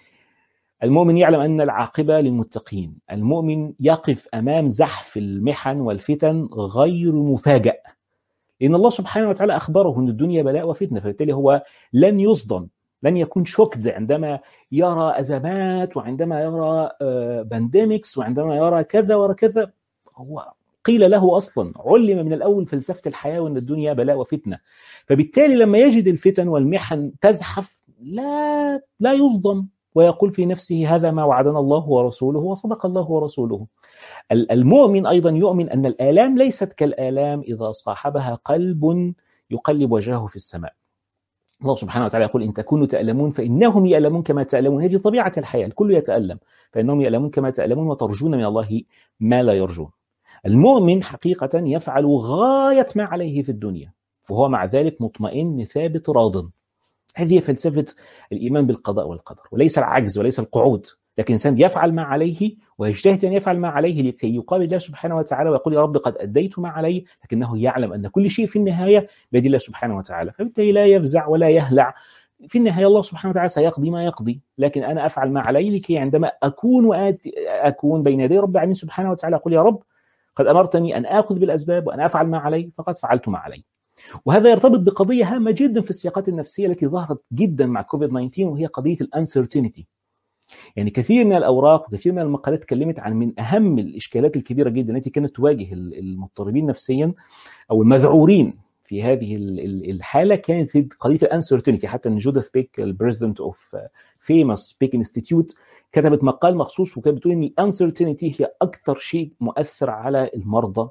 المؤمن يعلم أن العاقبة للمتقين. المؤمن يقف أمام زحف المحن والفتن غير مفاجأ، لأن الله سبحانه وتعالى أخبره أن الدنيا بلاء وفتنة، فبالتالي هو لن يصدم، لن يكون شوكد عندما يرى أزمات وعندما يرى بانديميكس وعندما يرى كذا وكذا. هو قيل له أصلا، علم من الأول فلسفة الحياة وأن الدنيا بلاء وفتنة، فبالتالي لما يجد الفتن والمحن تزحف لا لا يصدم ويقول في نفسه هذا ما وعدنا الله ورسوله وصدق الله ورسوله. المؤمن أيضا يؤمن أن الآلام ليست كالآلام إذا صاحبها قلب يقلب وجهه في السماء. الله سبحانه وتعالى يقول إن تكونوا تألمون فإنهم يألمون كما تألمون. هذه طبيعة الحياة، الكل يتألم، فإنهم يألمون كما تألمون وترجون من الله ما لا يرجون. المؤمن حقيقة يفعل غاية ما عليه في الدنيا، فهو مع ذلك مطمئن ثابت راض. هذه فلسفة الإيمان بالقضاء والقدر، وليس العجز وليس القعود، لكن الإنسان يفعل ما عليه ويجتهد أن يفعل ما عليه لكي يقابل الله سبحانه وتعالى ويقول يا رب قد أديت ما علي، لكنه يعلم أن كل شيء في النهاية بيد الله سبحانه وتعالى، فبالتالي لا يفزع ولا يهلع. في النهاية الله سبحانه وتعالى سيقضي ما يقضي، لكن أنا أفعل ما علي لكي عندما أكون وآتي أكون بين يدي رب العالمين سبحانه وتعالى أقول يا رب قد أمرتني أن آخذ بالأسباب وأن أفعل ما علي، فقد فعلت ما علي. وهذا يرتبط بقضية هامة جدا في السياقات النفسية التي ظهرت جدا مع كوفيد تسعة عشر، وهي قضية الانسرتينتي. يعني كثير من الأوراق وكثير من المقالات تكلمت عن من أهم الإشكالات الكبيرة جدا التي كانت تواجه المضطربين نفسيا أو المذعورين في هذه الحالة كانت قضية الانسرتينتي. حتى ان جوديث بيك البريزيدنت اوف فيموس بيك انستيتيوت كتبت مقال مخصوص وكانت بتقول ان الانسرتينتي هي اكثر شيء مؤثر على المرضى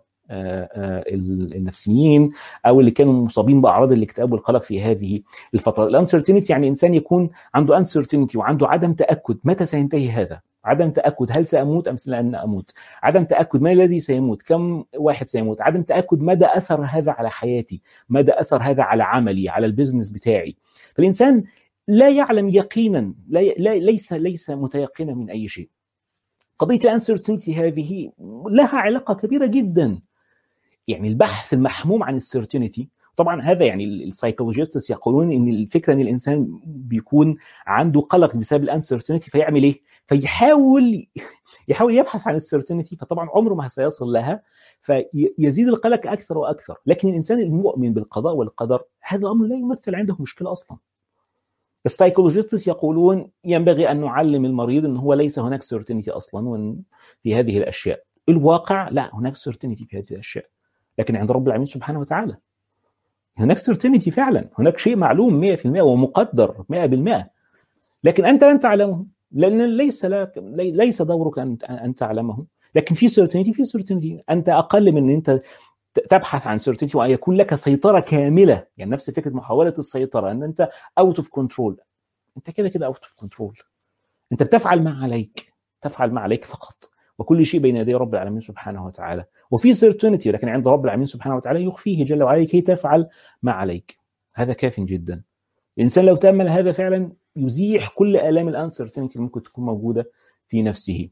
النفسيين او اللي كانوا مصابين باعراض الاكتئاب والقلق في هذه الفتره. الانسرتينتي يعني انسان يكون عنده انسرتينتي وعنده عدم تاكد متى سينتهي هذا، عدم تاكد هل ساموت ام لن اموت، عدم تاكد من الذي سيموت، كم واحد سيموت، عدم تاكد مدى اثر هذا على حياتي، مدى اثر هذا على عملي، على البزنس بتاعي. فالانسان لا يعلم يقينا، لا ليس ليس متيقنا من اي شيء. قضيه الانسرتينتي هذه لها علاقه كبيره جدا، يعني البحث المحموم عن السيرتينتي. طبعا هذا يعني السايكولوجيستس يقولون ان الفكره ان الانسان بيكون عنده قلق بسبب الانسرتينتي فيعمل ايه؟ فيحاول يحاول يبحث عن السيرتينتي، فطبعا عمره ما سيصل لها فيزيد القلق اكثر واكثر. لكن الانسان المؤمن بالقضاء والقدر هذا الامر لا يمثل عنده مشكله اصلا. السايكولوجيستس يقولون ينبغي ان نعلم المريض ان هو ليس هناك سيرتينتي اصلا في هذه الاشياء. الواقع لا، هناك سيرتينتي في هذه الاشياء، لكن عند رب العالمين سبحانه وتعالى هناك سيرتينتي فعلا، هناك شيء معلوم مئة بالمئة ومقدر مئة بالمئة، لكن انت لن تعلمه لان ليس لك ليس دورك ان ان تعلمه. لكن في سيرتينتي في سيرتينتي انت اقل من ان انت تبحث عن سيرتينتي وان يكون لك سيطره كامله. يعني نفس فكره محاوله السيطره ان انت اوت اوف كنترول، انت كده كده اوت اوف كنترول، انت بتفعل ما عليك، تفعل ما عليك فقط، وكل شيء بين يدي رب العالمين سبحانه وتعالى. وفي سيرتينتي لكن عند رب العالمين سبحانه وتعالى يخفيه جل وعلا كي تفعل ما عليك. هذا كاف جدا. الانسان لو تامل هذا فعلا يزيح كل الام الانسرتينتي اللي ممكن تكون موجوده في نفسه.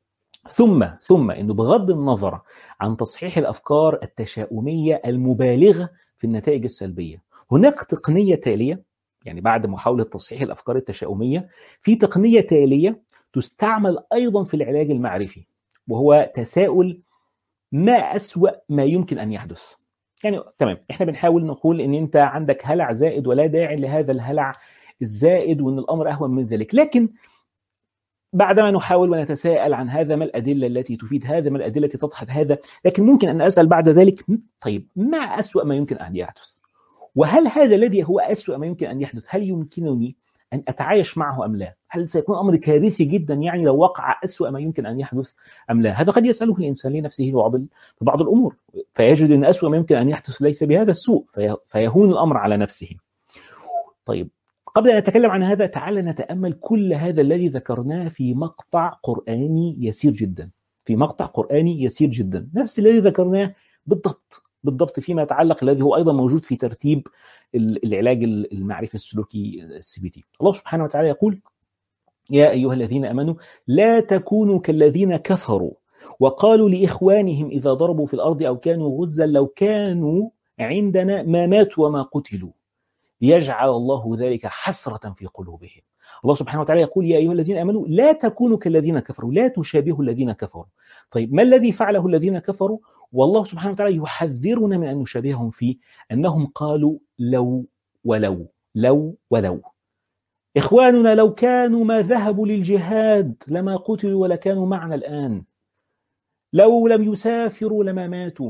ثم ثم انه بغض النظر عن تصحيح الافكار التشاؤميه المبالغه في النتائج السلبيه، هناك تقنيه تاليه. يعني بعد محاوله تصحيح الافكار التشاؤميه في تقنيه تاليه تستعمل ايضا في العلاج المعرفي، وهو تساؤل ما أسوأ ما يمكن أن يحدث. يعني تمام احنا بنحاول نقول ان انت عندك هلع زائد ولا داعي لهذا الهلع الزائد وان الامر اهون من ذلك، لكن بعدما نحاول ونتساءل عن هذا ما الادله التي تفيد هذا، ما الادله التي تضحك هذا، لكن ممكن ان اسال بعد ذلك طيب ما أسوأ ما يمكن ان يحدث؟ وهل هذا الذي هو أسوأ ما يمكن ان يحدث هل يمكنني ان اتعايش معه ام لا؟ هل سيكون امر كارثي جدا يعني لو وقع أسوأ ما يمكن ان يحدث ام لا؟ هذا قد يساله الانسان لنفسه بعض في بعض الامور، فيجد ان أسوأ ما يمكن ان يحدث ليس بهذا السوء، فيهون الامر على نفسه. طيب قبل ان نتكلم عن هذا تعال نتامل كل هذا الذي ذكرناه في مقطع قراني يسير جدا، في مقطع قراني يسير جدا، نفس الذي ذكرناه بالضبط بالضبط فيما يتعلق الذي هو ايضا موجود في ترتيب العلاج المعرفي السلوكي السي بي تي. الله سبحانه وتعالى يقول: يا ايها الذين امنوا لا تكونوا كالذين كفروا وقالوا لاخوانهم اذا ضربوا في الارض او كانوا غزا لو كانوا عندنا ما ماتوا وما قتلوا ليجعل الله ذلك حسرة في قلوبهم. الله سبحانه وتعالى يقول: يا ايها الذين امنوا لا تكونوا كالذين كفروا، لا تشابهوا الذين كفروا. طيب ما الذي فعله الذين كفروا؟ والله سبحانه وتعالى يحذرنا من أن نشابههم فيه، أنهم قالوا لو ولو لو ولو إخواننا لو كانوا ما ذهبوا للجهاد لما قتلوا ولا كانوا معنا الآن، لو لم يسافروا لما ماتوا،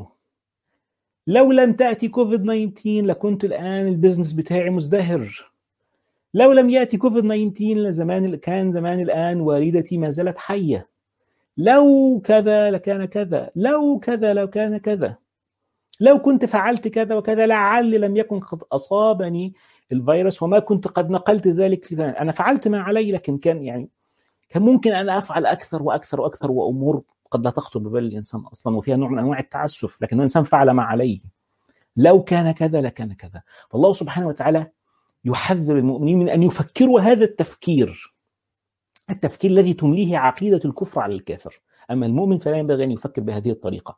لو لم تأتي كوفيد تسعة عشر لكنت الآن البزنس بتاعي مزدهر، لو لم يأتي كوفيد تسعة عشر لزمان كان زمان الآن والدتي ما زالت حية، لو كذا لكان كذا، لو كذا لو كان كذا، لو كنت فعلت كذا وكذا لعل لم يكن قد أصابني الفيروس وما كنت قد نقلت ذلك لذلك. أنا فعلت ما علي لكن كان يعني كان ممكن أن أفعل أكثر وأكثر وأكثر وأمور قد لا تخطر ببال الإنسان أصلا وفيها نوع من أنواع التعسف، لكن الإنسان فعل ما عليه، لو كان كذا لكان كذا. فالله سبحانه وتعالى يحذر المؤمنين من أن يفكروا هذا التفكير، التفكير الذي تمليه عقيدة الكفر على الكافر. أما المؤمن فلا ينبغي أن يفكر بهذه الطريقة،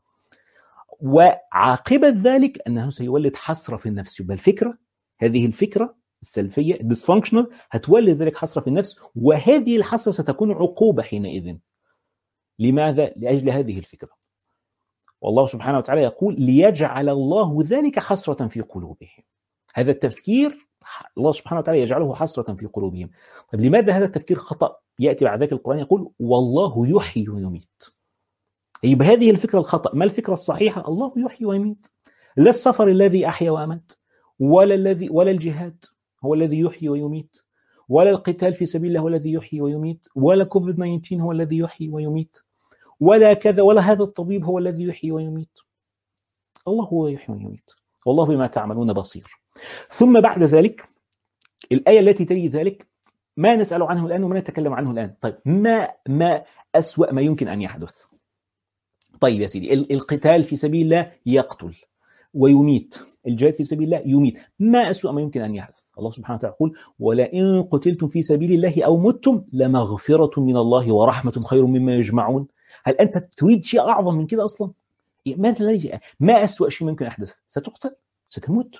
وعاقبة ذلك أنه سيولد حسرة في النفس. يبقى الفكرة هذه الفكرة السلفية الديسفانكشنال هتولد ذلك حسرة في النفس، وهذه الحسرة ستكون عقوبة حينئذ. لماذا؟ لأجل هذه الفكرة. والله سبحانه وتعالى يقول: ليجعل الله ذلك حسرة في قلوبهم. هذا التفكير الله سبحانه وتعالى يجعله حسرة في قلوبهم. طيب لماذا هذا التفكير خطأ؟ يأتي بعد ذلك القرآن يقول: والله يحيي ويميت. يبقى هذه الفكرة الخطأ. ما الفكرة الصحيحة؟ الله يحيي ويميت. لا السفر الذي أحيا وأمات، ولا الذي ولا الجهاد هو الذي يحيي ويميت، ولا القتال في سبيل الله هو الذي يحيي ويميت، ولا كوفيد تسعة عشر هو الذي يحيي ويميت، ولا كذا، ولا هذا الطبيب هو الذي يحيي ويميت. الله هو يحيي ويميت، والله بما تعملون بصير. ثم بعد ذلك الآية التي تلي ذلك ما نسأل عنه الآن وما نتكلم عنه الآن. طيب ما ما أسوأ ما يمكن أن يحدث؟ طيب يا سيدي، القتال في سبيل الله يقتل ويميت، الجهاد في سبيل الله يميت. ما أسوأ ما يمكن أن يحدث؟ الله سبحانه وتعالى يقول: ولئن قتلتم في سبيل الله أو متم لمغفرة من الله ورحمة خير مما يجمعون. هل أنت تريد شيء أعظم من كده أصلا؟ ماذا ما أسوأ شيء ممكن يحدث؟ ستقتل، ستموت،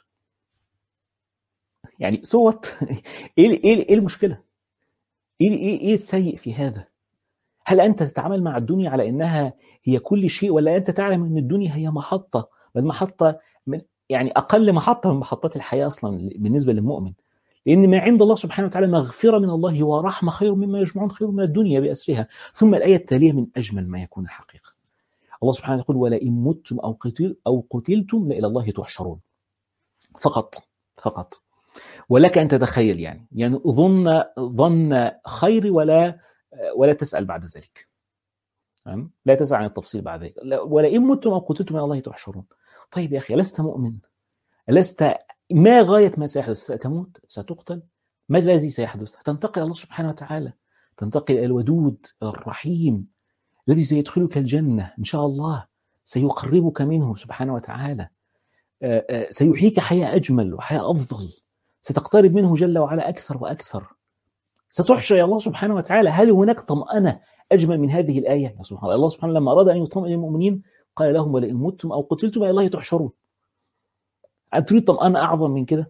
يعني صوت. إيه إيه المشكلة؟ إيه إيه إيه السيء في هذا؟ هل أنت تتعامل مع الدنيا على أنها هي كل شيء، ولا أنت تعلم أن الدنيا هي محطة، بل محطة من يعني أقل محطة من محطات الحياة أصلا بالنسبة للمؤمن؟ لأن ما عند الله سبحانه وتعالى مغفرة من الله ورحمة خير مما يجمعون، خير من الدنيا بأسرها. ثم الآية التالية من أجمل ما يكون حقيقة. الله سبحانه يقول: ولئن متم أو قتل أو قتلتم لإلى الله تحشرون. فقط فقط. ولك أن تتخيل يعني يعني ظن ظن خير ولا ولا تسأل بعد ذلك، لا تسأل عن التفصيل بعد ذلك. ولئن متم أو قتلتم من الله تحشرون. طيب يا أخي، لست مؤمن؟ لست ما غاية ما سيحدث؟ ستموت، ستقتل، ما الذي سيحدث؟ تنتقل الله سبحانه وتعالى، تنتقل إلى الودود الرحيم الذي سيدخلك الجنة إن شاء الله، سيقربك منه سبحانه وتعالى، سيحييك حياة أجمل وحياة أفضل، ستقترب منه جل وعلا أكثر وأكثر، ستحشر يا الله سبحانه وتعالى. هل هناك طمأنة أجمل من هذه الآية؟ يا سبحان الله، الله سبحانه لما أراد أن يطمئن المؤمنين قال لهم: ولئن متم أو قتلتم إلى الله تحشرون. أتريد طمأنة أعظم من كده؟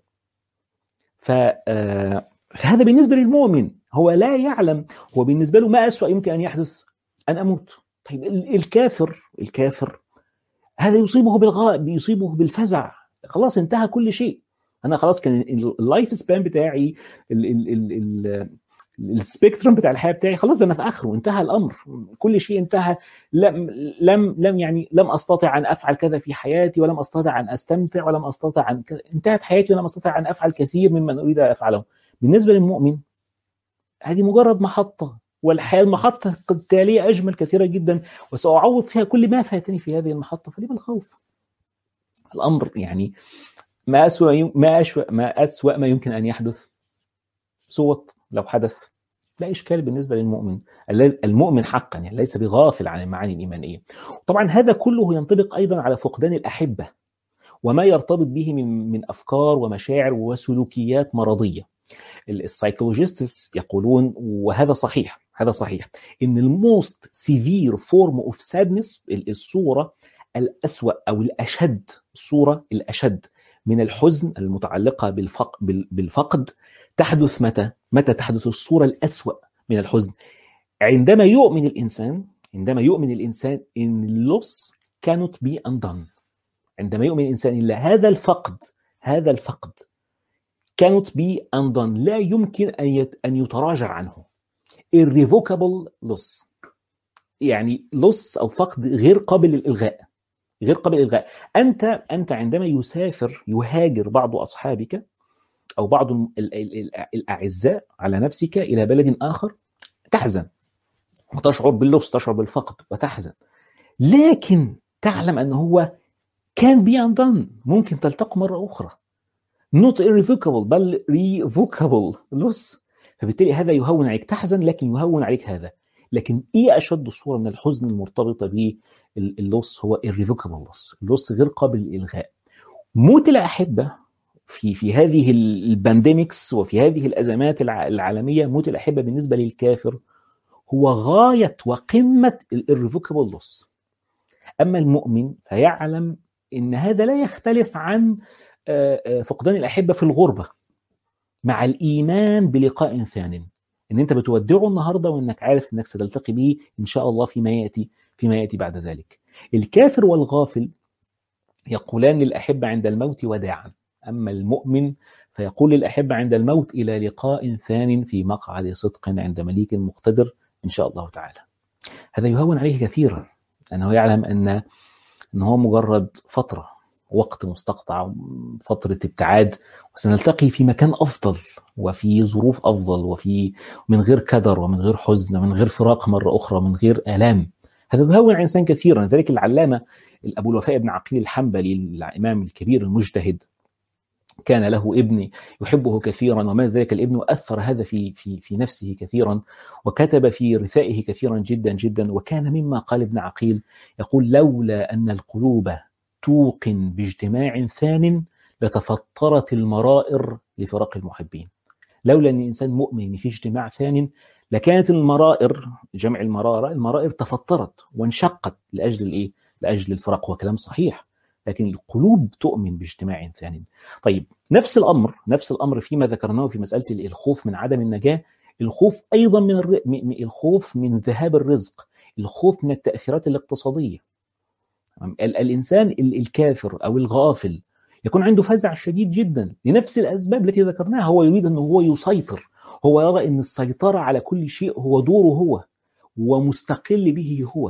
فهذا بالنسبة للمؤمن هو لا يعلم، هو بالنسبة له ما أسوأ يمكن أن يحدث؟ أن أموت. طيب الكافر الكافر هذا يصيبه بالغاء، يصيبه بالفزع، خلاص انتهى كل شيء. أنا خلاص كان اللايف سبان بتاعي، السبيكترم بتاع الحياة بتاعي خلاص أنا في آخره، انتهى الأمر، كل شيء انتهى. لم لم لم يعني لم أستطع أن أفعل كذا في حياتي، ولم أستطع أن أستمتع، ولم أستطع أن انتهت حياتي، ولم أستطع أن أفعل كثير مما أريد أن أفعله. بالنسبة للمؤمن هذه مجرد محطة، والحياة المحطة التالية أجمل كثيرا جدا، وسأعوض فيها كل ما فاتني في هذه المحطة، فلما الخوف؟ الأمر يعني ما أسوأ ما أسوأ ما أسوأ ما يمكن أن يحدث صوت لو حدث، لا إشكال بالنسبة للمؤمن. المؤمن حقا يعني ليس بغافل عن المعاني الإيمانية. طبعا هذا كله ينطبق أيضا على فقدان الأحبة وما يرتبط به من من أفكار ومشاعر وسلوكيات مرضية. السايكولوجيستس يقولون، وهذا صحيح، هذا صحيح، إن الموست سيفير فورم اوف سادنس، الصورة الأسوأ أو الأشد، الصورة الأشد من الحزن المتعلقة بالفقد تحدث متى؟ متى تحدث الصورة الأسوأ من الحزن؟ عندما يؤمن الإنسان عندما يؤمن الإنسان إن loss cannot be undone. عندما يؤمن الإنسان إن هذا الفقد هذا الفقد cannot be undone، لا يمكن أن أن يتراجع عنه. irrevocable loss، يعني loss أو فقد غير قابل للإلغاء، غير قابل للإلغاء. أنت أنت عندما يسافر يهاجر بعض أصحابك أو بعض الأعزاء على نفسك إلى بلد آخر، تحزن وتشعر باللص، تشعر بالفقد وتحزن، لكن تعلم أنه هو can be undone، ممكن تلتقوا مرة أخرى. not irrevocable بل revocable loss. فبالتالي هذا يهون عليك، تحزن لكن يهون عليك هذا. لكن إيه أشد الصورة من الحزن المرتبطة باللص؟ هو irrevocable loss، اللص غير قابل للإلغاء. موت الأحبة في في هذه البانديميكس وفي هذه الأزمات العالمية، موت الأحبة بالنسبة للكافر هو غاية وقمة الirrevocable loss. أما المؤمن فيعلم إن هذا لا يختلف عن فقدان الأحبة في الغربة، مع الإيمان بلقاء ثان، إن أنت بتودعه النهاردة وإنك عارف إنك ستلتقي به إن شاء الله فيما يأتي فيما يأتي بعد ذلك. الكافر والغافل يقولان للأحبة عند الموت وداعا، أما المؤمن فيقول للأحبة عند الموت إلى لقاء ثان في مقعد صدق عند مليك مقتدر إن شاء الله تعالى. هذا يهون عليه كثيرا، أنه يعلم أن أنه مجرد فترة، وقت مستقطع، فترة ابتعاد، وسنلتقي في مكان أفضل وفي ظروف أفضل وفي من غير كدر ومن غير حزن ومن غير فراق مرة أخرى ومن غير آلام. هذا يهون على الإنسان كثيرا. لذلك العلامة أبو الوفاء بن عقيل الحنبلي، الإمام الكبير المجتهد، كان له ابن يحبه كثيرا، وما ذلك الابن أثر هذا في في في نفسه كثيرا، وكتب في رثائه كثيرا جدا جدا. وكان مما قال ابن عقيل يقول: لولا أن القلوب توقن باجتماع ثان لتفطرت المرائر لفراق المحبين. لولا أن الإنسان مؤمن في اجتماع ثان لكانت المرائر، جمع المرارة، المرائر تفطرت وانشقت لأجل الإيه؟ لأجل الفراق. هو كلام صحيح، لكن القلوب تؤمن باجتماع ثاني. طيب، نفس الأمر نفس الأمر فيما ذكرناه في مسألة الخوف من عدم النجاة. الخوف أيضا من الر... الخوف من ذهاب الرزق، الخوف من التأثيرات الاقتصادية. ال... الإنسان الكافر أو الغافل يكون عنده فزع شديد جدا لنفس الأسباب التي ذكرناها. هو يريد أنه هو يسيطر، هو يرى أن السيطرة على كل شيء هو دوره هو ومستقل به هو.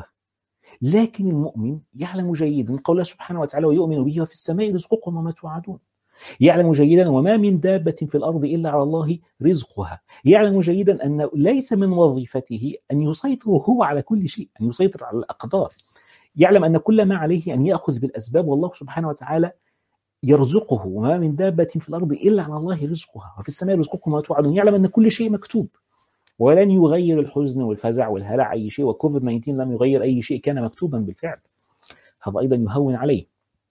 لكن المؤمن يعلم جيدا قول الله سبحانه وتعالى: ويؤمن به وفي السماء رزقكم وما توعدون. يعلم جيدا وما من دابة في الأرض إلا على الله رزقها. يعلم جيدا أن ليس من وظيفته أن يسيطر هو على كل شيء، أن يسيطر على الأقدار. يعلم أن كل ما عليه أن يأخذ بالأسباب، والله سبحانه وتعالى يرزقه. وما من دابة في الأرض إلا على الله رزقها وفي السماء رزقكم وما توعدون. يعلم أن كل شيء مكتوب، ولن يغير الحزن والفزع والهلع أي شيء، وكوفيد تسعة عشر لم يغير أي شيء كان مكتوبا بالفعل. هذا أيضا يهون عليه.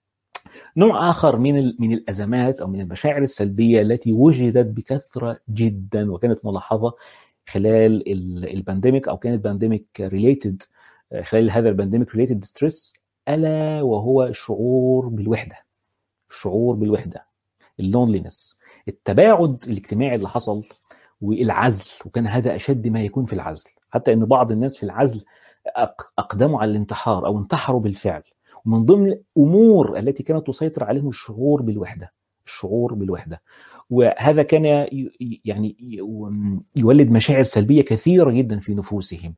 نوع آخر من من الأزمات أو من المشاعر السلبية التي وجدت بكثرة جدا وكانت ملاحظة خلال البانديميك أو كانت بانديميك ريليتد، خلال هذا البانديميك ريليتد ستريس، ألا وهو الشعور بالوحدة. الشعور بالوحدة، اللونلينس، التباعد الاجتماعي اللي حصل والعزل. وكان هذا أشد ما يكون في العزل، حتى أن بعض الناس في العزل أقدموا على الانتحار أو انتحروا بالفعل. ومن ضمن الأمور التي كانت تسيطر عليهم الشعور بالوحدة. الشعور بالوحدة، وهذا كان يعني يولد مشاعر سلبية كثيرة جدا في نفوسهم.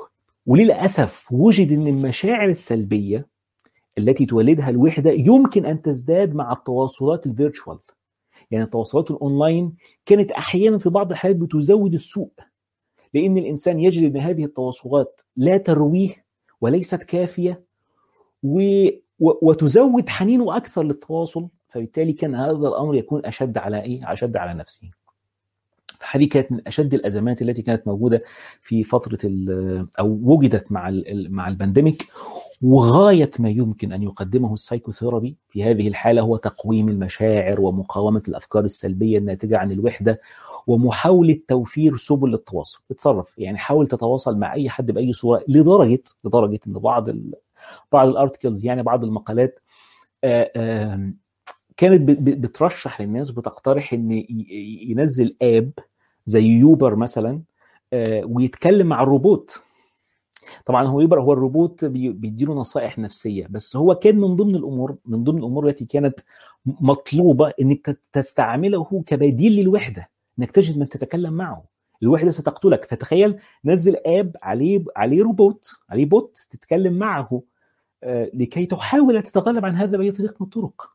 وللأسف وجد أن المشاعر السلبية التي تولدها الوحدة يمكن أن تزداد مع التواصلات الفيرتشوال. يعني التواصلات الأونلاين كانت أحيانا في بعض الحالات بتزود السوء، لأن الإنسان يجد أن هذه التواصلات لا ترويه وليست كافية، و... و... وتزود حنينه أكثر للتواصل، فبالتالي كان هذا الأمر يكون أشد على إيه؟ أشد على نفسه. فهذه كانت من أشد الأزمات التي كانت موجودة في فترة أو وجدت مع ال... مع البانديميك. وغاية ما يمكن أن يقدمه السايكوثيرابي في هذه الحالة هو تقويم المشاعر ومقاومة الأفكار السلبية الناتجة عن الوحدة، ومحاولة توفير سبل التواصل. اتصرف، يعني حاول تتواصل مع أي حد بأي صورة، لدرجة لدرجة أن بعض ال بعض الارتكلز، يعني بعض المقالات آآ آآ كانت بترشح للناس وبتقترح ان ينزل اب زي يوبر مثلا ويتكلم مع الروبوت. طبعا هو يوبر هو الروبوت بيديله نصائح نفسية، بس هو كان من ضمن الامور من ضمن الامور التي كانت مطلوبة انك تستعمله كبديل للوحدة، انك تجد من تتكلم معه. الوحدة ستقتلك. فتخيل نزل اب عليه عليه روبوت، عليه بوت تتكلم معه لكي تحاول أن تتغلب عن هذا بأي طريقة من الطرق.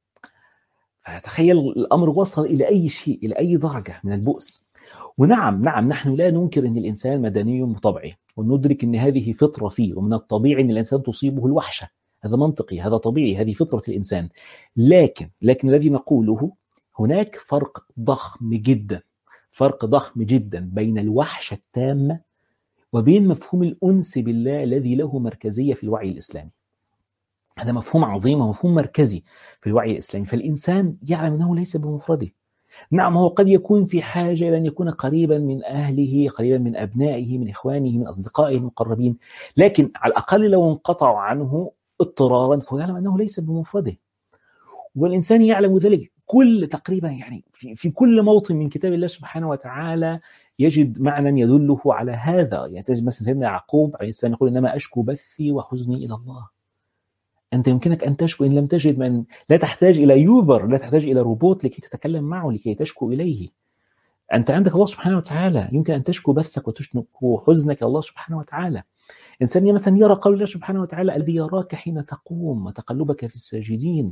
فتخيل الأمر وصل إلى أي شيء، إلى أي درجة من البؤس. ونعم نعم نحن لا ننكر أن الإنسان مدني بطبعه، وندرك أن هذه فطرة فيه، ومن الطبيعي أن الإنسان تصيبه الوحشة. هذا منطقي، هذا طبيعي، هذه فطرة الإنسان. لكن لكن الذي نقوله هناك فرق ضخم جدا فرق ضخم جدا بين الوحشة التامة وبين مفهوم الأنس بالله الذي له مركزية في الوعي الإسلامي. هذا مفهوم عظيم ومفهوم مركزي في الوعي الإسلامي. فالإنسان يعلم أنه ليس بمفرده. نعم هو قد يكون في حاجة إلى أن يكون قريبا من أهله، قريبا من أبنائه، من إخوانه، من أصدقائه المقربين، لكن على الأقل لو انقطعوا عنه اضطرارا فهو يعلم أنه ليس بمفرده. والإنسان يعلم ذلك. كل تقريبا يعني في, في كل موطن من كتاب الله سبحانه وتعالى يجد معنى يدله على هذا. يعني تجد مثلا سيدنا يعقوب عليه السلام يقول: إنما أشكو بثي وحزني إلى الله. أنت يمكنك أن تشكو إن لم تجد من، لا تحتاج إلى يوبر، لا تحتاج إلى روبوت لكي تتكلم معه، لكي تشكو إليه. أنت عندك الله سبحانه وتعالى، يمكن أن تشكو بثك وتشكو حزنك الله سبحانه وتعالى. إنسان مثلا يرى قول الله سبحانه وتعالى: الذي يراك حين تقوم وتقلبك في الساجدين.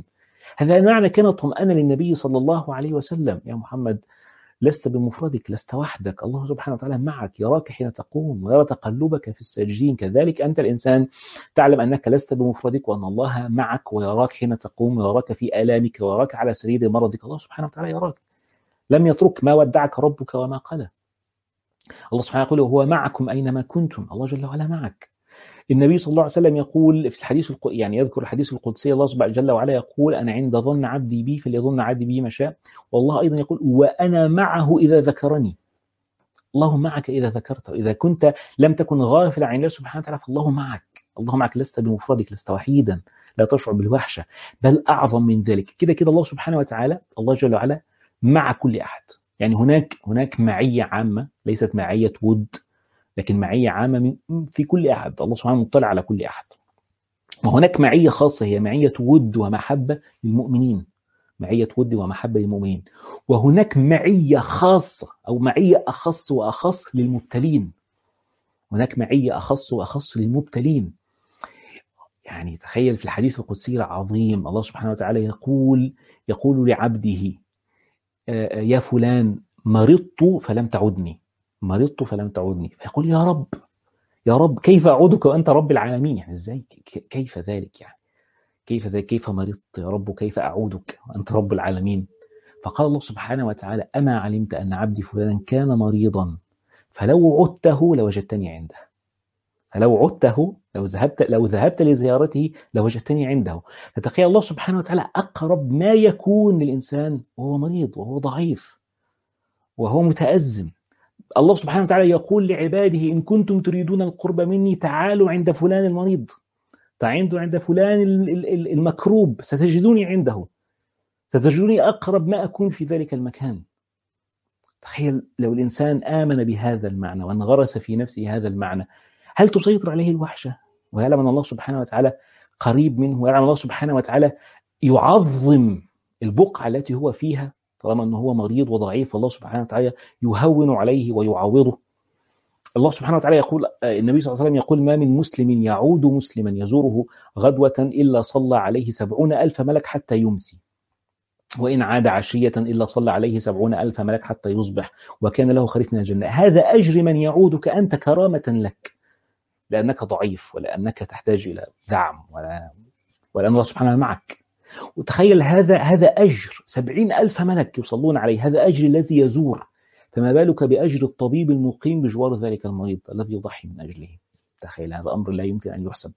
هذا معنى كان طمأنة للنبي صلى الله عليه وسلم: يا محمد لست بمفردك، لست وحدك، الله سبحانه وتعالى معك، يراك حين تقوم ويرى تقلبك في الساجدين، كذلك أنت الإنسان تعلم أنك لست بمفردك وأن الله معك ويراك حين تقوم ويراك في آلامك ويراك على سرير مرضك، الله سبحانه وتعالى يراك، لم يترك، ما ودعك ربك وما قلى. الله سبحانه يقول: هو معكم أينما كنتم، الله جل وعلا معك. النبي صلى الله عليه وسلم يقول في الحديث الق... يعني يذكر الحديث القدسي، الله سبحانه جل وعلا يقول: أنا عند ظن عبدي بي فليظن عبدي بي ما شاء. والله أيضا يقول: وأنا معه إذا ذكرني. الله معك إذا ذكرته، إذا كنت لم تكن غافلا عن الله سبحانه وتعالى فالله معك، الله معك، لست بمفردك، لست وحيدا، لا تشعر بالوحشة، بل أعظم من ذلك، كده كده الله سبحانه وتعالى، الله جل وعلا مع كل أحد. يعني هناك هناك معية عامة، ليست معية ود، لكن معية عامة في كل أحد، الله سبحانه مطلع على كل أحد. وهناك معية خاصة هي معية ود ومحبة للمؤمنين، معية ود ومحبة للمؤمنين. وهناك معية خاصة أو معية أخص وأخص للمبتلين، هناك معية أخص وأخص للمبتلين. يعني تخيل في الحديث القدسي العظيم الله سبحانه وتعالى يقول يقول لعبده: يا فلان مرضت فلم تعدني، مرضت فلم تعدني، فيقول: يا رب يا رب كيف أعودك وأنت رب العالمين؟ يعني إزاي، كيف ذلك؟ يعني كيف ذلك؟ كيف مرضت يا رب كيف أعودك وأنت رب العالمين؟ فقال الله سبحانه وتعالى: أما علمت أن عبدي فلانا كان مريضا فلو عدته لوجدتني عنده، فلو عدته لو ذهبت لو ذهبت لزيارته لوجدتني عنده. فتخيل الله سبحانه وتعالى أقرب ما يكون للإنسان وهو مريض وهو ضعيف وهو متأزم. الله سبحانه وتعالى يقول لعباده: إن كنتم تريدون القرب مني تعالوا عند فلان المريض، تعالوا عند فلان المكروب، ستجدوني عنده، ستجدوني أقرب ما أكون في ذلك المكان. تخيل لو الإنسان آمن بهذا المعنى وانغرس في نفسه هذا المعنى، هل تسيطر عليه الوحشة؟ ويعلم أن الله سبحانه وتعالى قريب منه، ويعلم الله سبحانه وتعالى يعظم البقعة التي هو فيها، طالما أنه هو مريض وضعيف الله سبحانه وتعالى يهون عليه ويعوضه. الله سبحانه وتعالى يقول، النبي صلى الله عليه وسلم يقول: ما من مسلم يعود مسلما يزوره غدوة إلا صلى عليه سبعون ألف ملك حتى يمسي، وإن عاد عشية إلا صلى عليه سبعون ألف ملك حتى يصبح، وكان له خريف من الجنة. هذا أجر من يعودك أنت كرامة لك، لأنك ضعيف ولأنك تحتاج إلى دعم، ولا ولأن الله سبحانه معك. وتخيل هذا هذا أجر سبعين ألف ملك يصلون عليه، هذا أجر الذي يزور، فما بالك بأجر الطبيب المقيم بجوار ذلك المريض الذي يضحي من أجله. تخيل هذا أمر لا يمكن أن يحسب.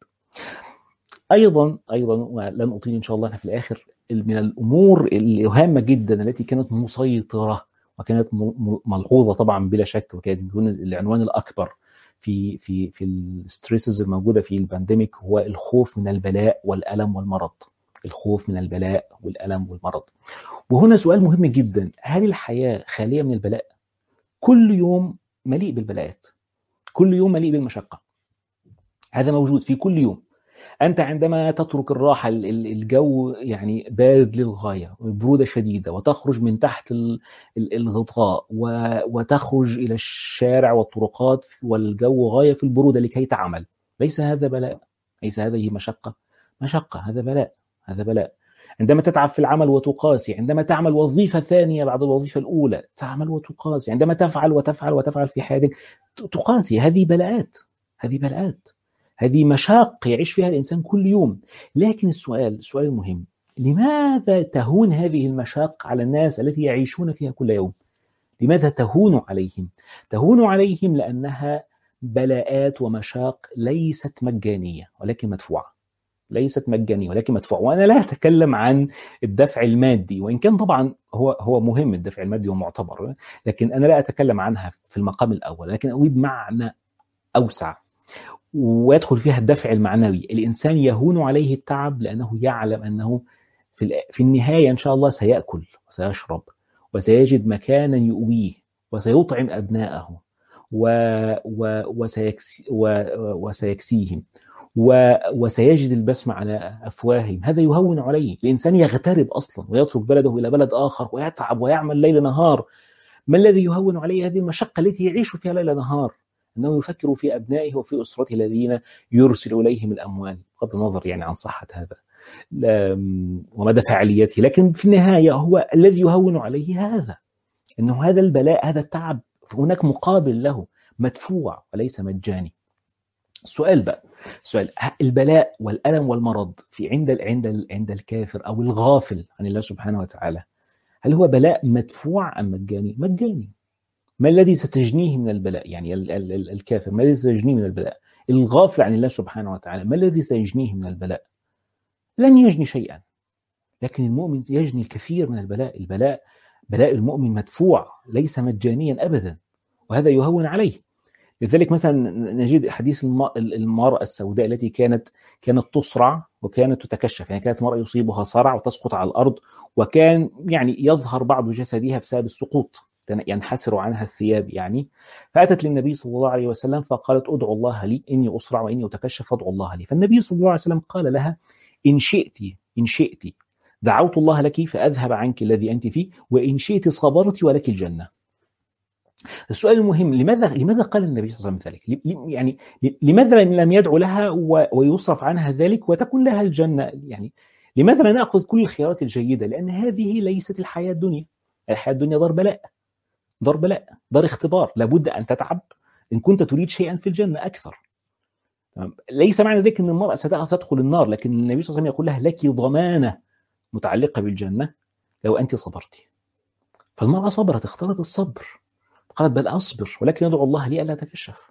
أيضا أيضا ولن أطيل إن شاء الله، في الآخر من الأمور الهامة جدا التي كانت مسيطرة وكانت ملحوظة طبعا بلا شك، وكانت يكون العنوان الأكبر في في في الستريسز الموجودة في البانديميك هو الخوف من البلاء والألم والمرض، الخوف من البلاء والألم والمرض. وهنا سؤال مهم جدا: هل الحياة خالية من البلاء؟ كل يوم مليء بالبلاءات، كل يوم مليء بالمشقة، هذا موجود في كل يوم. أنت عندما تترك الراحة، الجو يعني بارد للغاية، برودة شديدة، وتخرج من تحت الغطاء وتخرج إلى الشارع والطرقات والجو غاية في البرودة لكي تعمل، ليس هذا بلاء؟ ليس هذه مشقة؟ مشقة، هذا بلاء، هذا بلاء. عندما تتعب في العمل وتقاسي، عندما تعمل وظيفة ثانية بعد الوظيفة الأولى تعمل وتقاسي، عندما تفعل وتفعل وتفعل في حياتك تقاسي، هذه بلاءات، هذه بلاءات، هذه مشاق يعيش فيها الإنسان كل يوم. لكن السؤال السؤال المهم: لماذا تهون هذه المشاق على الناس التي يعيشون فيها كل يوم؟ لماذا تهون عليهم؟ تهون عليهم لأنها بلاءات ومشاق ليست مجانية ولكن مدفوعة، ليست مجانية ولكن مدفوعة. وأنا لا أتكلم عن الدفع المادي، وإن كان طبعا هو هو مهم، الدفع المادي ومعتبر، لكن أنا لا أتكلم عنها في المقام الأول، لكن أريد معنى أوسع ويدخل فيها الدفع المعنوي. الإنسان يهون عليه التعب لأنه يعلم أنه في النهاية إن شاء الله سيأكل وسيشرب وسيجد مكانا يؤويه وسيطعم أبنائه وسيكسي وسيكسيهم وسيجد البسمة على أفواههم. هذا يهون عليه. الإنسان يغترب أصلا ويترك بلده إلى بلد آخر ويتعب ويعمل ليل نهار. ما الذي يهون عليه هذه المشقة التي يعيش فيها ليل نهار؟ أنه يفكر في أبنائه وفي أسرته الذين يرسل إليهم الأموال، بغض النظر يعني عن صحة هذا ومدى فاعليته، لكن في النهاية هو الذي يهون عليه هذا، أنه هذا البلاء هذا التعب هناك مقابل له مدفوع وليس مجاني. السؤال بقى سؤال البلاء والألم والمرض في عند عند عند الكافر أو الغافل عن الله سبحانه وتعالى، هل هو بلاء مدفوع أم مجاني؟ مجاني. ما الذي ستجنيه من البلاء؟ يعني ال ال ال الكافر ما الذي سيجنيه من البلاء؟ الغافل عن الله سبحانه وتعالى ما الذي سيجنيه من البلاء؟ لن يجني شيئا، لكن المؤمن يجني الكثير من البلاء. البلاء بلاء المؤمن مدفوع ليس مجانيا أبدا، وهذا يهون عليه. لذلك مثلا نجد حديث المرأة السوداء التي كانت كانت تصرع وكانت تتكشف، يعني كانت مرأة يصيبها صرع وتسقط على الأرض، وكان يعني يظهر بعض جسدها بسبب السقوط، ينحسر عنها الثياب يعني. فأتت للنبي صلى الله عليه وسلم فقالت ادعو الله لي إني أصرع وإني أتكشف فادعو الله لي. فالنبي صلى الله عليه وسلم قال لها إن شئت إن شئت دعوت الله لك فأذهب عنك الذي أنت فيه، وإن شئت صبرت ولك الجنة. السؤال المهم لماذا لماذا قال النبي صلى الله عليه وسلم ذلك؟ يعني لماذا لم يدعو لها ويصرف عنها ذلك وتكون لها الجنة؟ يعني لماذا لا نأخذ كل الخيارات الجيدة؟ لأن هذه ليست الحياة الدنيا. الحياة الدنيا دار بلاء، دار بلاء، دار اختبار، لابد أن تتعب إن كنت تريد شيئا في الجنة أكثر. ليس معنى ذلك أن المرأة ستدخل النار، لكن النبي صلى الله عليه وسلم يقول لها لك ضمانة متعلقة بالجنة لو أنت صبرتي. فالمرأة صبرت، اختارت الصبر، قالت بل أصبر ولكن يدعو الله لي ألا أتكشف.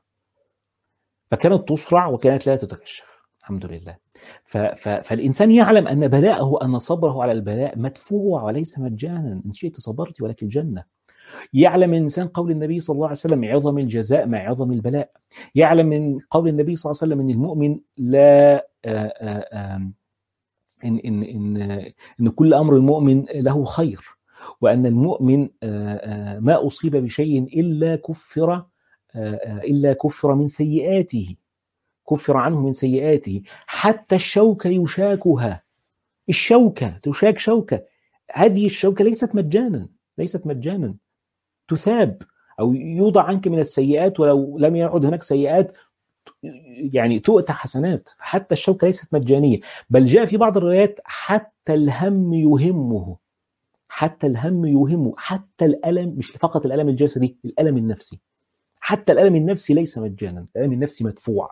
فكانت تصرع وكانت لا تتكشف الحمد لله. ف... ف... فالإنسان يعلم أن بلاءه أن صبره على البلاء مدفوع وليس مجانا، إن شئت صبرت ولك الجنة. يعلم الإنسان قول النبي صلى الله عليه وسلم عظم الجزاء مع عظم البلاء. يعلم من قول النبي صلى الله عليه وسلم أن المؤمن لا آآ آآ إن, إن, إن, إن كل أمر المؤمن له خير، وأن المؤمن ما أصيب بشيء إلا كفر إلا كفر من سيئاته، كفر عنه من سيئاته، حتى الشوكة يشاكها. الشوكة تشاك شوكة، هذه الشوكة ليست مجانا، ليست مجانا، تثاب أو يوضع عنك من السيئات، ولو لم يعد هناك سيئات يعني تؤتى حسنات. حتى الشوكة ليست مجانية، بل جاء في بعض الروايات حتى الهم يهمه، حتى الهم يهمه، حتى الألم، مش فقط الألم الجسدي، الألم النفسي. حتى الألم النفسي ليس مجانا، الألم النفسي مدفوع،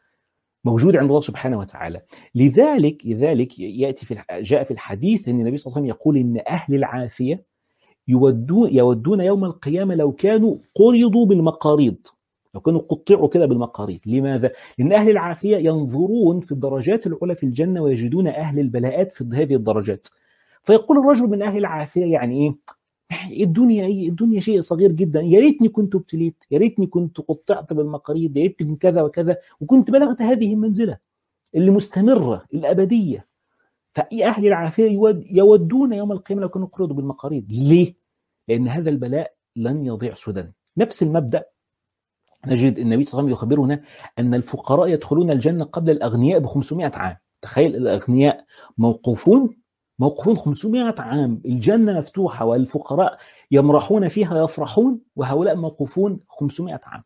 موجود عند الله سبحانه وتعالى. لذلك لذلك يأتي في جاء في الحديث أن النبي صلى الله عليه وسلم يقول إن أهل العافية يودون يودون يوم القيامة لو كانوا قرضوا بالمقاريض، لو كانوا قطعوا كده بالمقاريض. لماذا؟ لأن أهل العافية ينظرون في الدرجات العلى في الجنة ويجدون أهل البلاءات في هذه الدرجات. فيقول الرجل من أهل العافية يعني إيه الدنيا، إيه الدنيا شيء صغير جدا، يا ريتني كنت ابتليت، يا ريتني كنت قطعت بالمقاريض، يا ريتني كذا وكذا وكنت بلغت هذه المنزلة اللي مستمرة الأبدية. فأهل العافية يود يودون يوم القيامة لو كانوا قرضوا بالمقاريض. ليه؟ لأن هذا البلاء لن يضيع سدى. نفس المبدأ نجد النبي صلى الله عليه وسلم يخبرنا أن الفقراء يدخلون الجنة قبل الأغنياء ب خمسمائة عام. تخيل الأغنياء موقوفون موقوفون خمسمائة عام، الجنة مفتوحة والفقراء يمرحون فيها يفرحون، وهؤلاء موقوفون خمسمائة عام.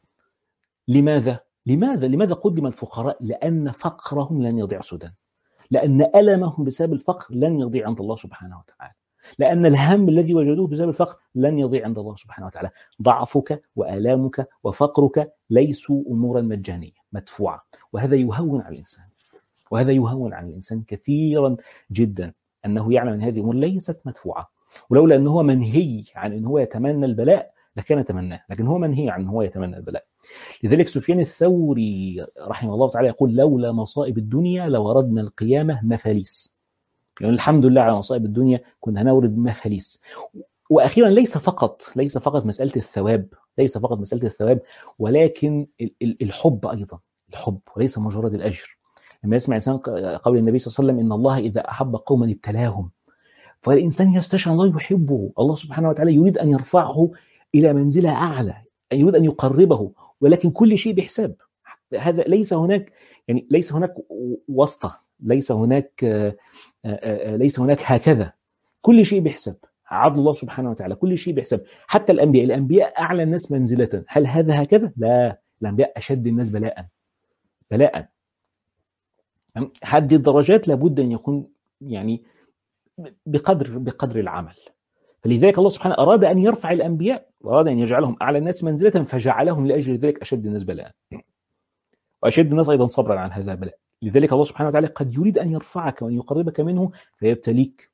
لماذا؟ لماذا؟ لماذا قدم الفقراء؟ لأن فقرهم لن يضيع سدى، لأن ألمهم بسبب الفقر لن يضيع عند الله سبحانه وتعالى، لأن الهم الذي وجدوه بسبب الفقر لن يضيع عند الله سبحانه وتعالى. ضعفك وآلامك وفقرك ليسوا أمورا مجانية مدفوعة، وهذا يهون على الإنسان، وهذا يهون على الإنسان كثيرا جدا، أنه يعلم أن هذه أمور ليست مدفوعة. ولولا أنه منهي عن أنه هو يتمنى البلاء لكان تمناه، لكن هو منهي عن أنه هو يتمنى البلاء. لذلك سفيان الثوري رحمه الله تعالى يقول لولا مصائب الدنيا لوردنا القيامة مفاليس. يعني الحمد لله على مصائب الدنيا كنا نورد مفاليس. وأخيرا ليس فقط ليس فقط مسألة الثواب، ليس فقط مسألة الثواب ولكن الحب أيضا، الحب وليس مجرد الأجر. لما يسمع إنسان قول النبي صلى الله عليه وسلم إن الله إذا أحب قوما ابتلاهم، فالإنسان يستشعر الله يحبه، الله سبحانه وتعالى يريد أن يرفعه إلى منزلة أعلى، يريد أن يقربه، ولكن كل شيء بحساب. هذا ليس هناك يعني ليس هناك واسطة، ليس هناك ليس هناك هكذا، كل شيء بحساب. عدل الله سبحانه وتعالى، كل شيء بحساب. حتى الأنبياء الأنبياء أعلى الناس منزلة، هل هذا هكذا؟ لا، الأنبياء أشد الناس بلاء بلاء هذه الدرجات لابد أن يكون يعني بقدر بقدر العمل. فلذلك الله سبحانه أراد أن يرفع الأنبياء، أراد أن يجعلهم أعلى الناس منزلة، فجعلهم لأجل ذلك أشد الناس بلاء، وأشد الناس أيضا صبرا عن هذا البلاء. لذلك الله سبحانه وتعالى قد يريد أن يرفعك وأن يقربك منه فيبتليك،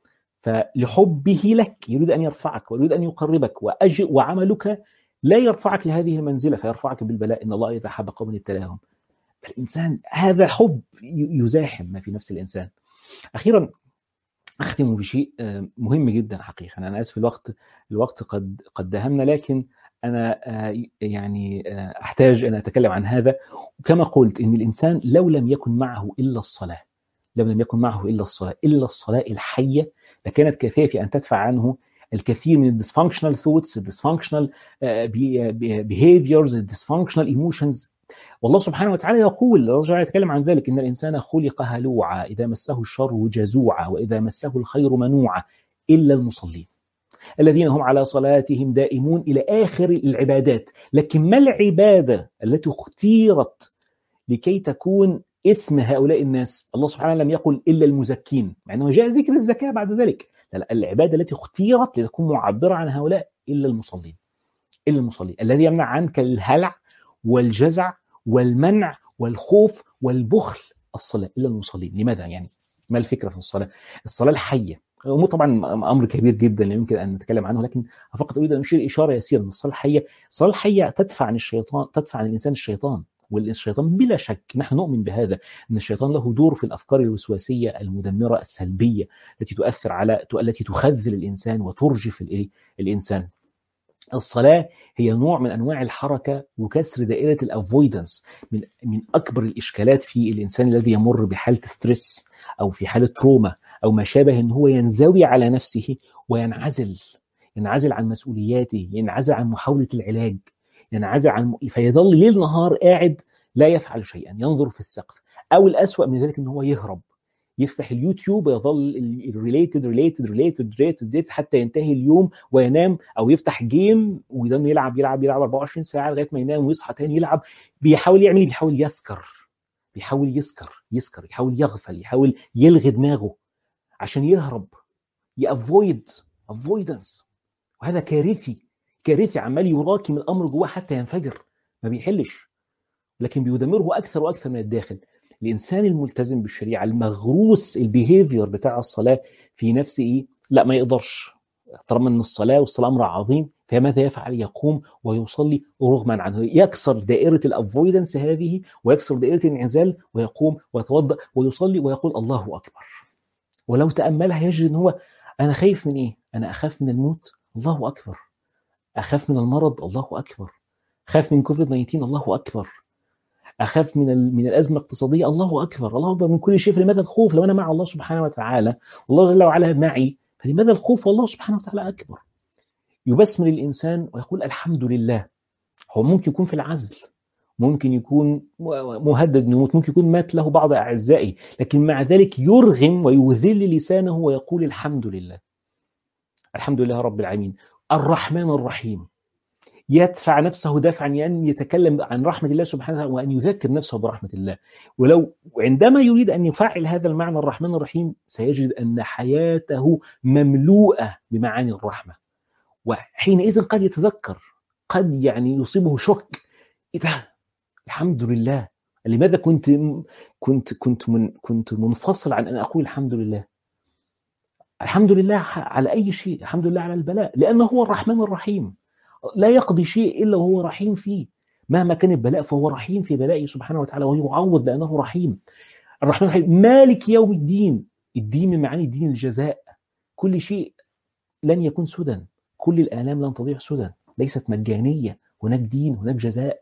فلحبه لك يريد أن يرفعك ويريد أن يقربك، وأجل وعملك لا يرفعك لهذه المنزلة فيرفعك بالبلاء. إن الله إذا حب قوم ابتلاهم. فالإنسان هذا حب يزاحم ما في نفس الإنسان. أخيرا أختم بشيء مهم جدا حقيقة. أنا آسف الوقت الوقت قد قد دهمنا، لكن أنا يعني أحتاج أن أتكلم عن هذا. وكما قلت إن الإنسان لو لم يكن معه إلا الصلاة، لو لم يكن معه إلا الصلاة إلا الصلاة الحية لكانت كافية في أن تدفع عنه الكثير من الديسفانكشنال ثوتس، الديسفانكشنال behaviors، الديسفانكشنال ايموشنز. والله سبحانه وتعالى يقول، الله يتكلم عن ذلك، إن الإنسان خلق هلوعا إذا مسه الشر جزوعا وإذا مسه الخير منوعا إلا المصلين الذين هم على صلاتهم دائمون إلى آخر العبادات. لكن ما العبادة التي اختيرت لكي تكون اسم هؤلاء الناس؟ الله سبحانه لم يقل إلا المزكين، مع أنه جاء ذكر الزكاة بعد ذلك. لا، العبادة التي اختيرت لتكون معبرة عن هؤلاء إلا المصلين، إلا المصلين الذي يمنع عنك الهلع والجزع والمنع والخوف والبخل، الصلاة إلا المصلين. لماذا يعني؟ ما الفكرة في الصلاة؟ الصلاة الحية، ومو طبعا أمر كبير جدا لا يمكن أن نتكلم عنه، لكن فقط أريد أن أشير إشارة يسيرة أن الصلاة الحية، الصلاة الحية تدفع عن الشيطان، تدفع عن الإنسان الشيطان. والشيطان بلا شك نحن نؤمن بهذا، أن الشيطان له دور في الأفكار الوسواسية المدمرة السلبية التي تؤثر على التي تخذل الإنسان وترجف الإنسان. الصلاة هي نوع من أنواع الحركة وكسر دائرة الافويدنس. من من أكبر الإشكالات في الإنسان الذي يمر بحالة ستريس أو في حالة تروما أو ما شابه، أن هو ينزوي على نفسه وينعزل، ينعزل عن مسؤولياته، ينعزل عن محاولة العلاج، ينعزل عن، فيظل ليل نهار قاعد لا يفعل شيئا، ينظر في السقف. أو الأسوأ من ذلك أنه هو يهرب، يفتح اليوتيوب ويظل ريليتد ريليتد ريليتد ريليتد حتى ينتهي اليوم وينام، او يفتح جيم ويضل يلعب يلعب يلعب أربعة وعشرين ساعه لغايه ما ينام ويصحى تاني يلعب. بيحاول يعمل، بيحاول يسكر، بيحاول يسكر يسكر يحاول يغفل، يحاول يلغي دماغه عشان يهرب، يافويد افويدنس. وهذا كارثي كارثي، عمال يراكم الامر جواه حتى ينفجر، ما بيحلش، لكن بيدمره اكثر واكثر من الداخل. الإنسان الملتزم بالشريعة المغروس البيهيفير بتاع الصلاة في نفسه إيه؟ لا ما يقدرش، طالما أن الصلاة والصلاة أمر عظيم، فماذا يفعل؟ يقوم ويصلي رغما عنه، يكسر دائرة الافويدنس هذه ويكسر دائرة الانعزال، ويقوم ويتوضأ ويصلي ويقول الله أكبر. ولو تأملها يجد أن هو، أنا خايف من إيه؟ أنا أخاف من الموت، الله أكبر. أخاف من المرض، الله أكبر. أخاف من كوفيد تسعة عشر، الله أكبر. أخاف من من الأزمة الاقتصادية، الله أكبر. الله أكبر من كل شيء. فلماذا الخوف لو أنا مع الله سبحانه وتعالى؟ والله جل وعلا معي، فلماذا الخوف والله سبحانه وتعالى أكبر؟ يبسمل الإنسان ويقول الحمد لله. هو ممكن يكون في العزل، ممكن يكون مهدد نموت، ممكن يكون مات له بعض أعزائي، لكن مع ذلك يرغم ويذل لسانه ويقول الحمد لله، الحمد لله رب العالمين الرحمن الرحيم. يدفع نفسه دافعا أن يتكلم عن رحمة الله سبحانه وتعالى وأن يذكر نفسه برحمة الله. ولو عندما يريد أن يفعل هذا المعنى الرحمن الرحيم سيجد أن حياته مملوءة بمعاني الرحمة. وحينئذ قد يتذكر، قد يعني يصيبه شك، الحمد لله. لماذا كنت كنت كنت من كنت منفصل عن أن أقول الحمد لله؟ الحمد لله على أي شيء، الحمد لله على البلاء، لأنه هو الرحمن الرحيم. لا يقضي شيء إلا وهو رحيم فيه، مهما كان البلاء فهو رحيم في بلائه سبحانه وتعالى، ويعوض لأنه رحيم. الرحمن الرحيم مالك يوم الدين. الدين من معاني الدين الجزاء. كل شيء لن يكون سدى، كل الآلام لن تضيع سدى، ليست مجانية، هناك دين، هناك جزاء.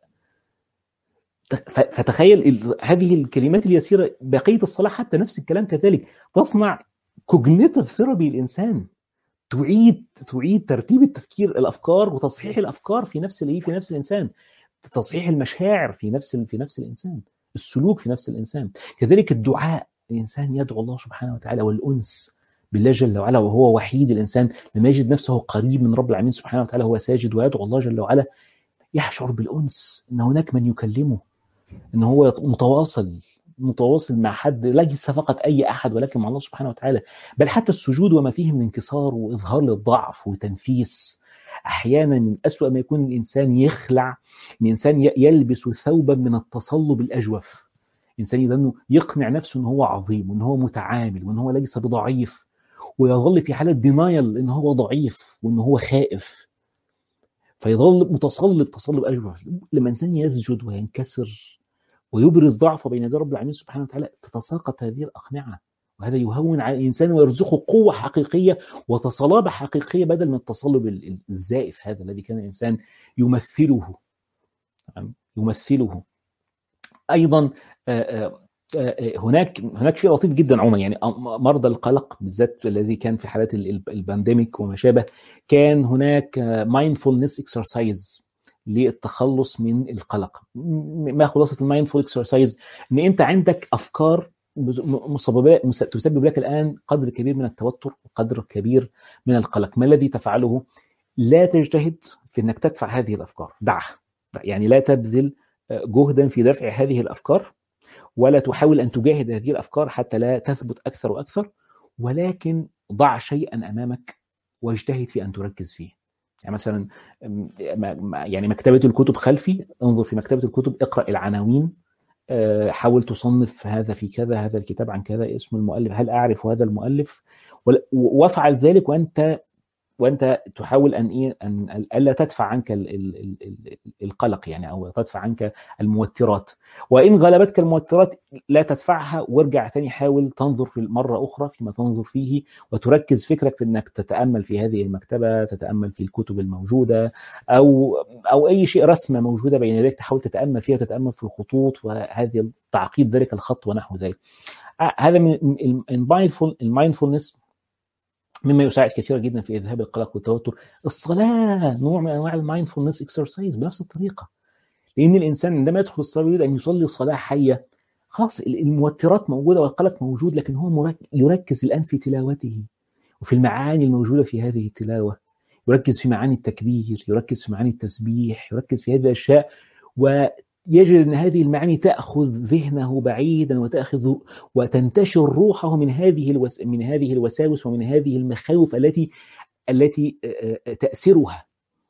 فتخيل هذه الكلمات اليسيرة، بقية الصلاة حتى نفس الكلام كذلك، تصنع كوجنيتيف ثيرابي الإنسان، تعيد تعيد ترتيب التفكير، الافكار وتصحيح الافكار في نفس الايه في نفس الانسان، تصحيح المشاعر في نفس في نفس الانسان، السلوك في نفس الانسان. كذلك الدعاء، الانسان يدعو الله سبحانه وتعالى، والانس بالله جل وعلا وهو وحيد. الانسان لما يجد نفسه قريب من رب العالمين سبحانه وتعالى، هو ساجد ويدعو الله جل وعلا، يشعر بالانس، ان هناك من يكلمه، ان هو متواصل متواصل مع حد، ليس فقط أي أحد ولكن مع الله سبحانه وتعالى. بل حتى السجود وما فيه من انكسار وإظهار للضعف وتنفيس. أحيانا من أسوأ ما يكون الإنسان يخلع، الإنسان يلبس ثوبا من التصلب الأجوف. الإنسان يظن يقنع نفسه أنه هو عظيم وأنه هو متعامل وأنه هو ليس بضعيف، ويظل في حالة دينايل أنه هو ضعيف وأنه هو خائف، فيظل متصلب تصلب أجوف. لما الإنسان يسجد وينكسر ويبرز ضعفه بين يدي رب العالمين سبحانه وتعالى تتساقط هذه الأقنعة، وهذا يهون على الإنسان ويرزقه قوة حقيقية وتصلابة حقيقية بدل من التصلب الزائف هذا الذي كان الإنسان يمثله يمثله أيضا. هناك هناك شيء لطيف جدا عموما، يعني مرضى القلق بالذات الذي كان في حالات البانديميك وما شابه، كان هناك mindfulness exercise للتخلص من القلق. ما خلاصة المايندفول اكسرسايز؟ ان انت عندك افكار مسببات تسبب لك الان قدر كبير من التوتر وقدر كبير من القلق. ما الذي تفعله؟ لا تجتهد في انك تدفع هذه الافكار، دعها، يعني لا تبذل جهدا في دفع هذه الافكار، ولا تحاول ان تجاهد هذه الافكار حتى لا تثبت اكثر واكثر، ولكن ضع شيئا امامك واجتهد في ان تركز فيه. يعني مثلا يعني مكتبة الكتب خلفي، انظر في مكتبة الكتب، اقرأ العناوين، حاول تصنف هذا في كذا، هذا الكتاب عن كذا، اسم المؤلف، هل أعرف هذا المؤلف، وافعل ذلك وأنت وأنت تحاول أن إيه أن ألا تدفع عنك القلق، يعني أو تدفع عنك الموترات. وإن غلبتك الموترات لا تدفعها، وارجع تاني حاول تنظر في مرة أخرى فيما تنظر فيه، وتركز فكرك في أنك تتأمل في هذه المكتبة، تتأمل في الكتب الموجودة، أو أو أي شيء رسمة موجودة بين يديك تحاول تتأمل فيها، تتأمل في الخطوط وهذه تعقيد ذلك الخط ونحو ذلك. هذا من المايندفولنس مما يساعد كثيرا جدا في إذهاب القلق والتوتر. الصلاة نوع من أنواع المايندفولنس اكسرسايز بنفس الطريقة، لأن الإنسان عندما يدخل الصلاة يريد أن يصلي صلاة حية، خلاص الموترات موجودة والقلق موجود، لكن هو يركز الآن في تلاوته وفي المعاني الموجودة في هذه التلاوة، يركز في معاني التكبير، يركز في معاني التسبيح، يركز في هذه الأشياء، ويجد أن هذه المعاني تأخذ ذهنه بعيدا وتأخذ وتنتشر روحه من هذه الوس... من هذه الوساوس ومن هذه المخاوف التي التي تأسرها.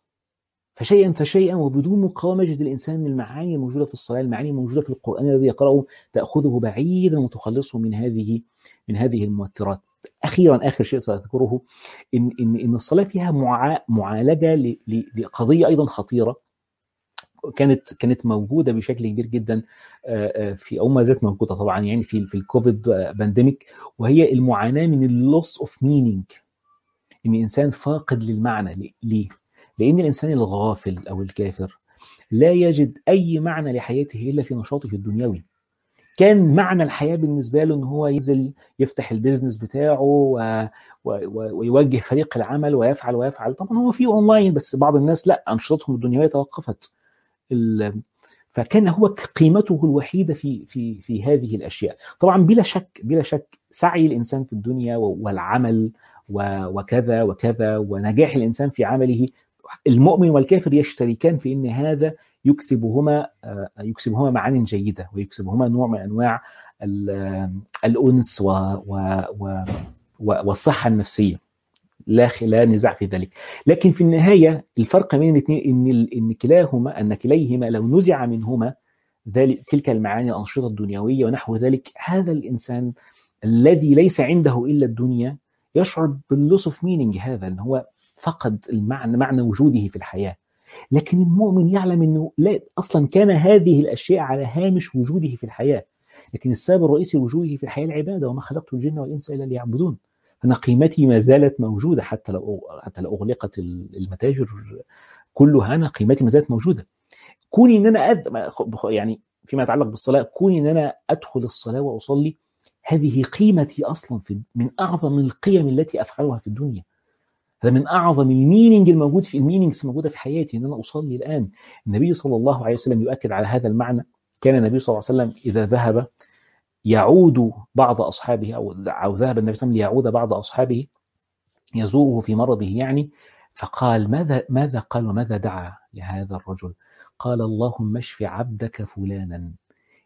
فشيئا فشيئا وبدون مقاومة يجد الإنسان المعاني الموجودة في الصلاة، المعاني الموجودة في القرآن الذي يقرأه، تأخذه بعيدا وتخلصه من هذه من هذه الموترات. أخيرا آخر شيء سأذكره إن إن إن الصلاة فيها مع... معالجة ل... لقضية أيضا خطيرة كانت كانت موجودة بشكل كبير جدا في، أو ما زالت موجودة طبعا يعني في في الكوفيد بانديميك، وهي المعاناة من اللوس اوف مينينج، إن الإنسان فاقد للمعنى. ليه؟ لأن الإنسان الغافل أو الكافر لا يجد أي معنى لحياته إلا في نشاطه الدنيوي. كان معنى الحياة بالنسبة له إن هو ينزل يفتح البيزنس بتاعه و... و... ويوجه فريق العمل ويفعل ويفعل. طبعا هو في أونلاين، بس بعض الناس لا، أنشطتهم الدنيوية توقفت. ال... فكان هو قيمته الوحيدة في في في هذه الأشياء. طبعا بلا شك بلا شك سعي الإنسان في الدنيا والعمل وكذا وكذا ونجاح الإنسان في عمله، المؤمن والكافر يشتركان في أن هذا يكسبهما يكسبهما معاني جيدة، ويكسبهما نوع من أنواع الأنس والصحة النفسية، لا لا نزاع في ذلك. لكن في النهاية الفرق بين الاثنين إن إن كلاهما أن كليهما لو نزع منهما ذلك تلك المعاني الأنشطة الدنيوية ونحو ذلك، هذا الإنسان الذي ليس عنده إلا الدنيا يشعر باللوس اوف مينينج، هذا أن هو فقد المعنى معنى وجوده في الحياة. لكن المؤمن يعلم أنه لا، أصلا كان هذه الأشياء على هامش وجوده في الحياة، لكن السبب الرئيسي لوجوده في الحياة العبادة، وما خلقت الجن والإنس إلا ليعبدون. أنا قيمتي ما زالت موجودة حتى لو حتى لو أغلقت المتاجر كلها، أنا قيمتي ما زالت موجودة. كوني إن أنا أد... يعني فيما يتعلق بالصلاة، كوني إن أنا أدخل الصلاة وأصلي، هذه قيمتي أصلا في من أعظم القيم التي أفعلها في الدنيا. هذا من أعظم المينينج الموجود في المينينجز الموجودة في حياتي، إن أنا أصلي الآن. النبي صلى الله عليه وسلم يؤكد على هذا المعنى. كان النبي صلى الله عليه وسلم إذا ذهب يعود بعض أصحابه، أو أو ذهب النبي صلى الله عليه وسلم ليعود بعض أصحابه يزوره في مرضه يعني، فقال ماذا ماذا قال وماذا دعا لهذا الرجل؟ قال اللهم اشف عبدك فلانا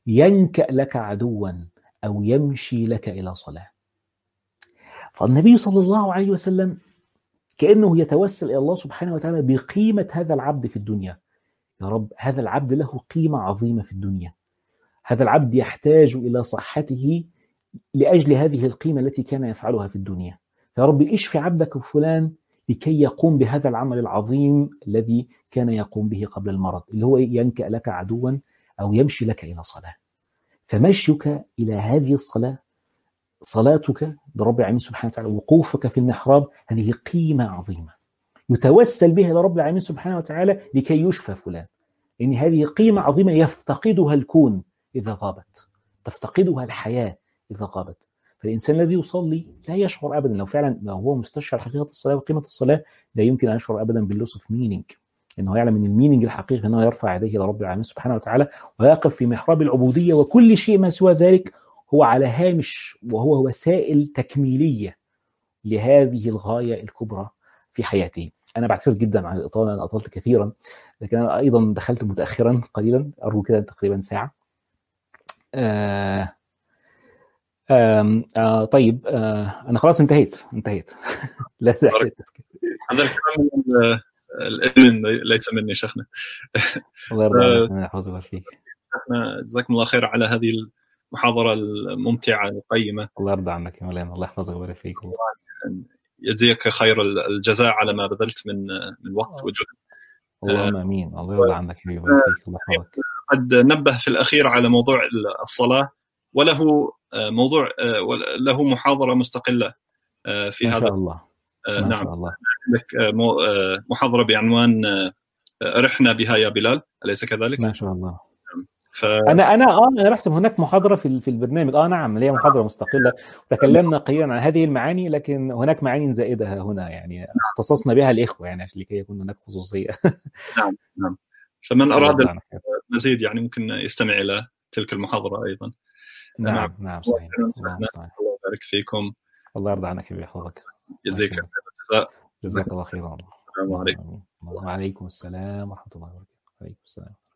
ينكأ لك عدوا أو يمشي لك إلى صلاة. فالنبي صلى الله عليه وسلم كأنه يتوسل إلى الله سبحانه وتعالى بقيمة هذا العبد في الدنيا. يا رب، هذا العبد له قيمة عظيمة في الدنيا، هذا العبد يحتاج إلى صحته لأجل هذه القيمة التي كان يفعلها في الدنيا. يا رب اشف عبدك فلان لكي يقوم بهذا العمل العظيم الذي كان يقوم به قبل المرض، اللي هو ينكأ لك عدوا أو يمشي لك إلى صلاة. فمشيك إلى هذه الصلاة، صلاتك برب العالمين سبحانه وتعالى، وقوفك في المحراب، هذه قيمة عظيمة يتوسل بها لرب العالمين سبحانه وتعالى لكي يشفى فلان، لأن هذه قيمة عظيمة يفتقدها الكون إذا غابت، تفتقدها الحياة إذا غابت. فالإنسان الذي يصلي لا يشعر أبدا، لو فعلا لو هو مستشعر حقيقة الصلاة وقيمة الصلاة، لا يمكن أن يشعر أبدا باللوس اوف مينينج، إنه يعلم من المينينج الحقيقي أنه يرفع يديه لرب العالمين سبحانه وتعالى ويقف في محراب العبودية، وكل شيء ما سوى ذلك هو على هامش، وهو وسائل تكميلية لهذه الغاية الكبرى في حياته. أنا بعتذر جدا عن الإطالة، أنا أطلت كثيرا، لكن أنا أيضا دخلت متأخرا قليلا، أرجو كده تقريبا ساعة. آه آه آه طيب، آه أنا خلاص انتهيت انتهيت لا هذا الكلام الإذن ليس مني شيخنا. الله يرضى عنك ويحفظك فيك. شيخنا جزاكم الله خير على هذه المحاضرة الممتعة القيمة. الله يرضى عنك يا مولانا، الله يحفظك ويبارك فيك. يجزيك خير الجزاء على ما بذلت من من وقت وجهد. اللهم امين. الله يرضى عنك ويبارك فيك. الله يحفظك. قد نبه في الأخير على موضوع الصلاة، وله موضوع له محاضرة مستقلة في ما هذا. شاء الله. ما نعم. شاء الله. لك محاضرة بعنوان رحنا بها يا بلال، أليس كذلك؟ ما شاء الله. ف... انا انا اه انا بحسب هناك محاضره في في البرنامج. اه نعم، هي محاضره مستقله تكلمنا قليلا عن هذه المعاني، لكن هناك معاني زائده هنا يعني اختصصنا بها الاخوه يعني عشان لكي يكون هناك خصوصيه. نعم نعم. فمن اراد المزيد يعني ممكن يستمع الى تلك المحاضره ايضا. نعم نعم صحيح. الله يبارك فيكم. الله يرضى عنك ويحفظك. يجزيك الجزاء. جزاك الله خيرا. السلام عليكم. وعليكم السلام ورحمه الله وبركاته. وعليكم السلام.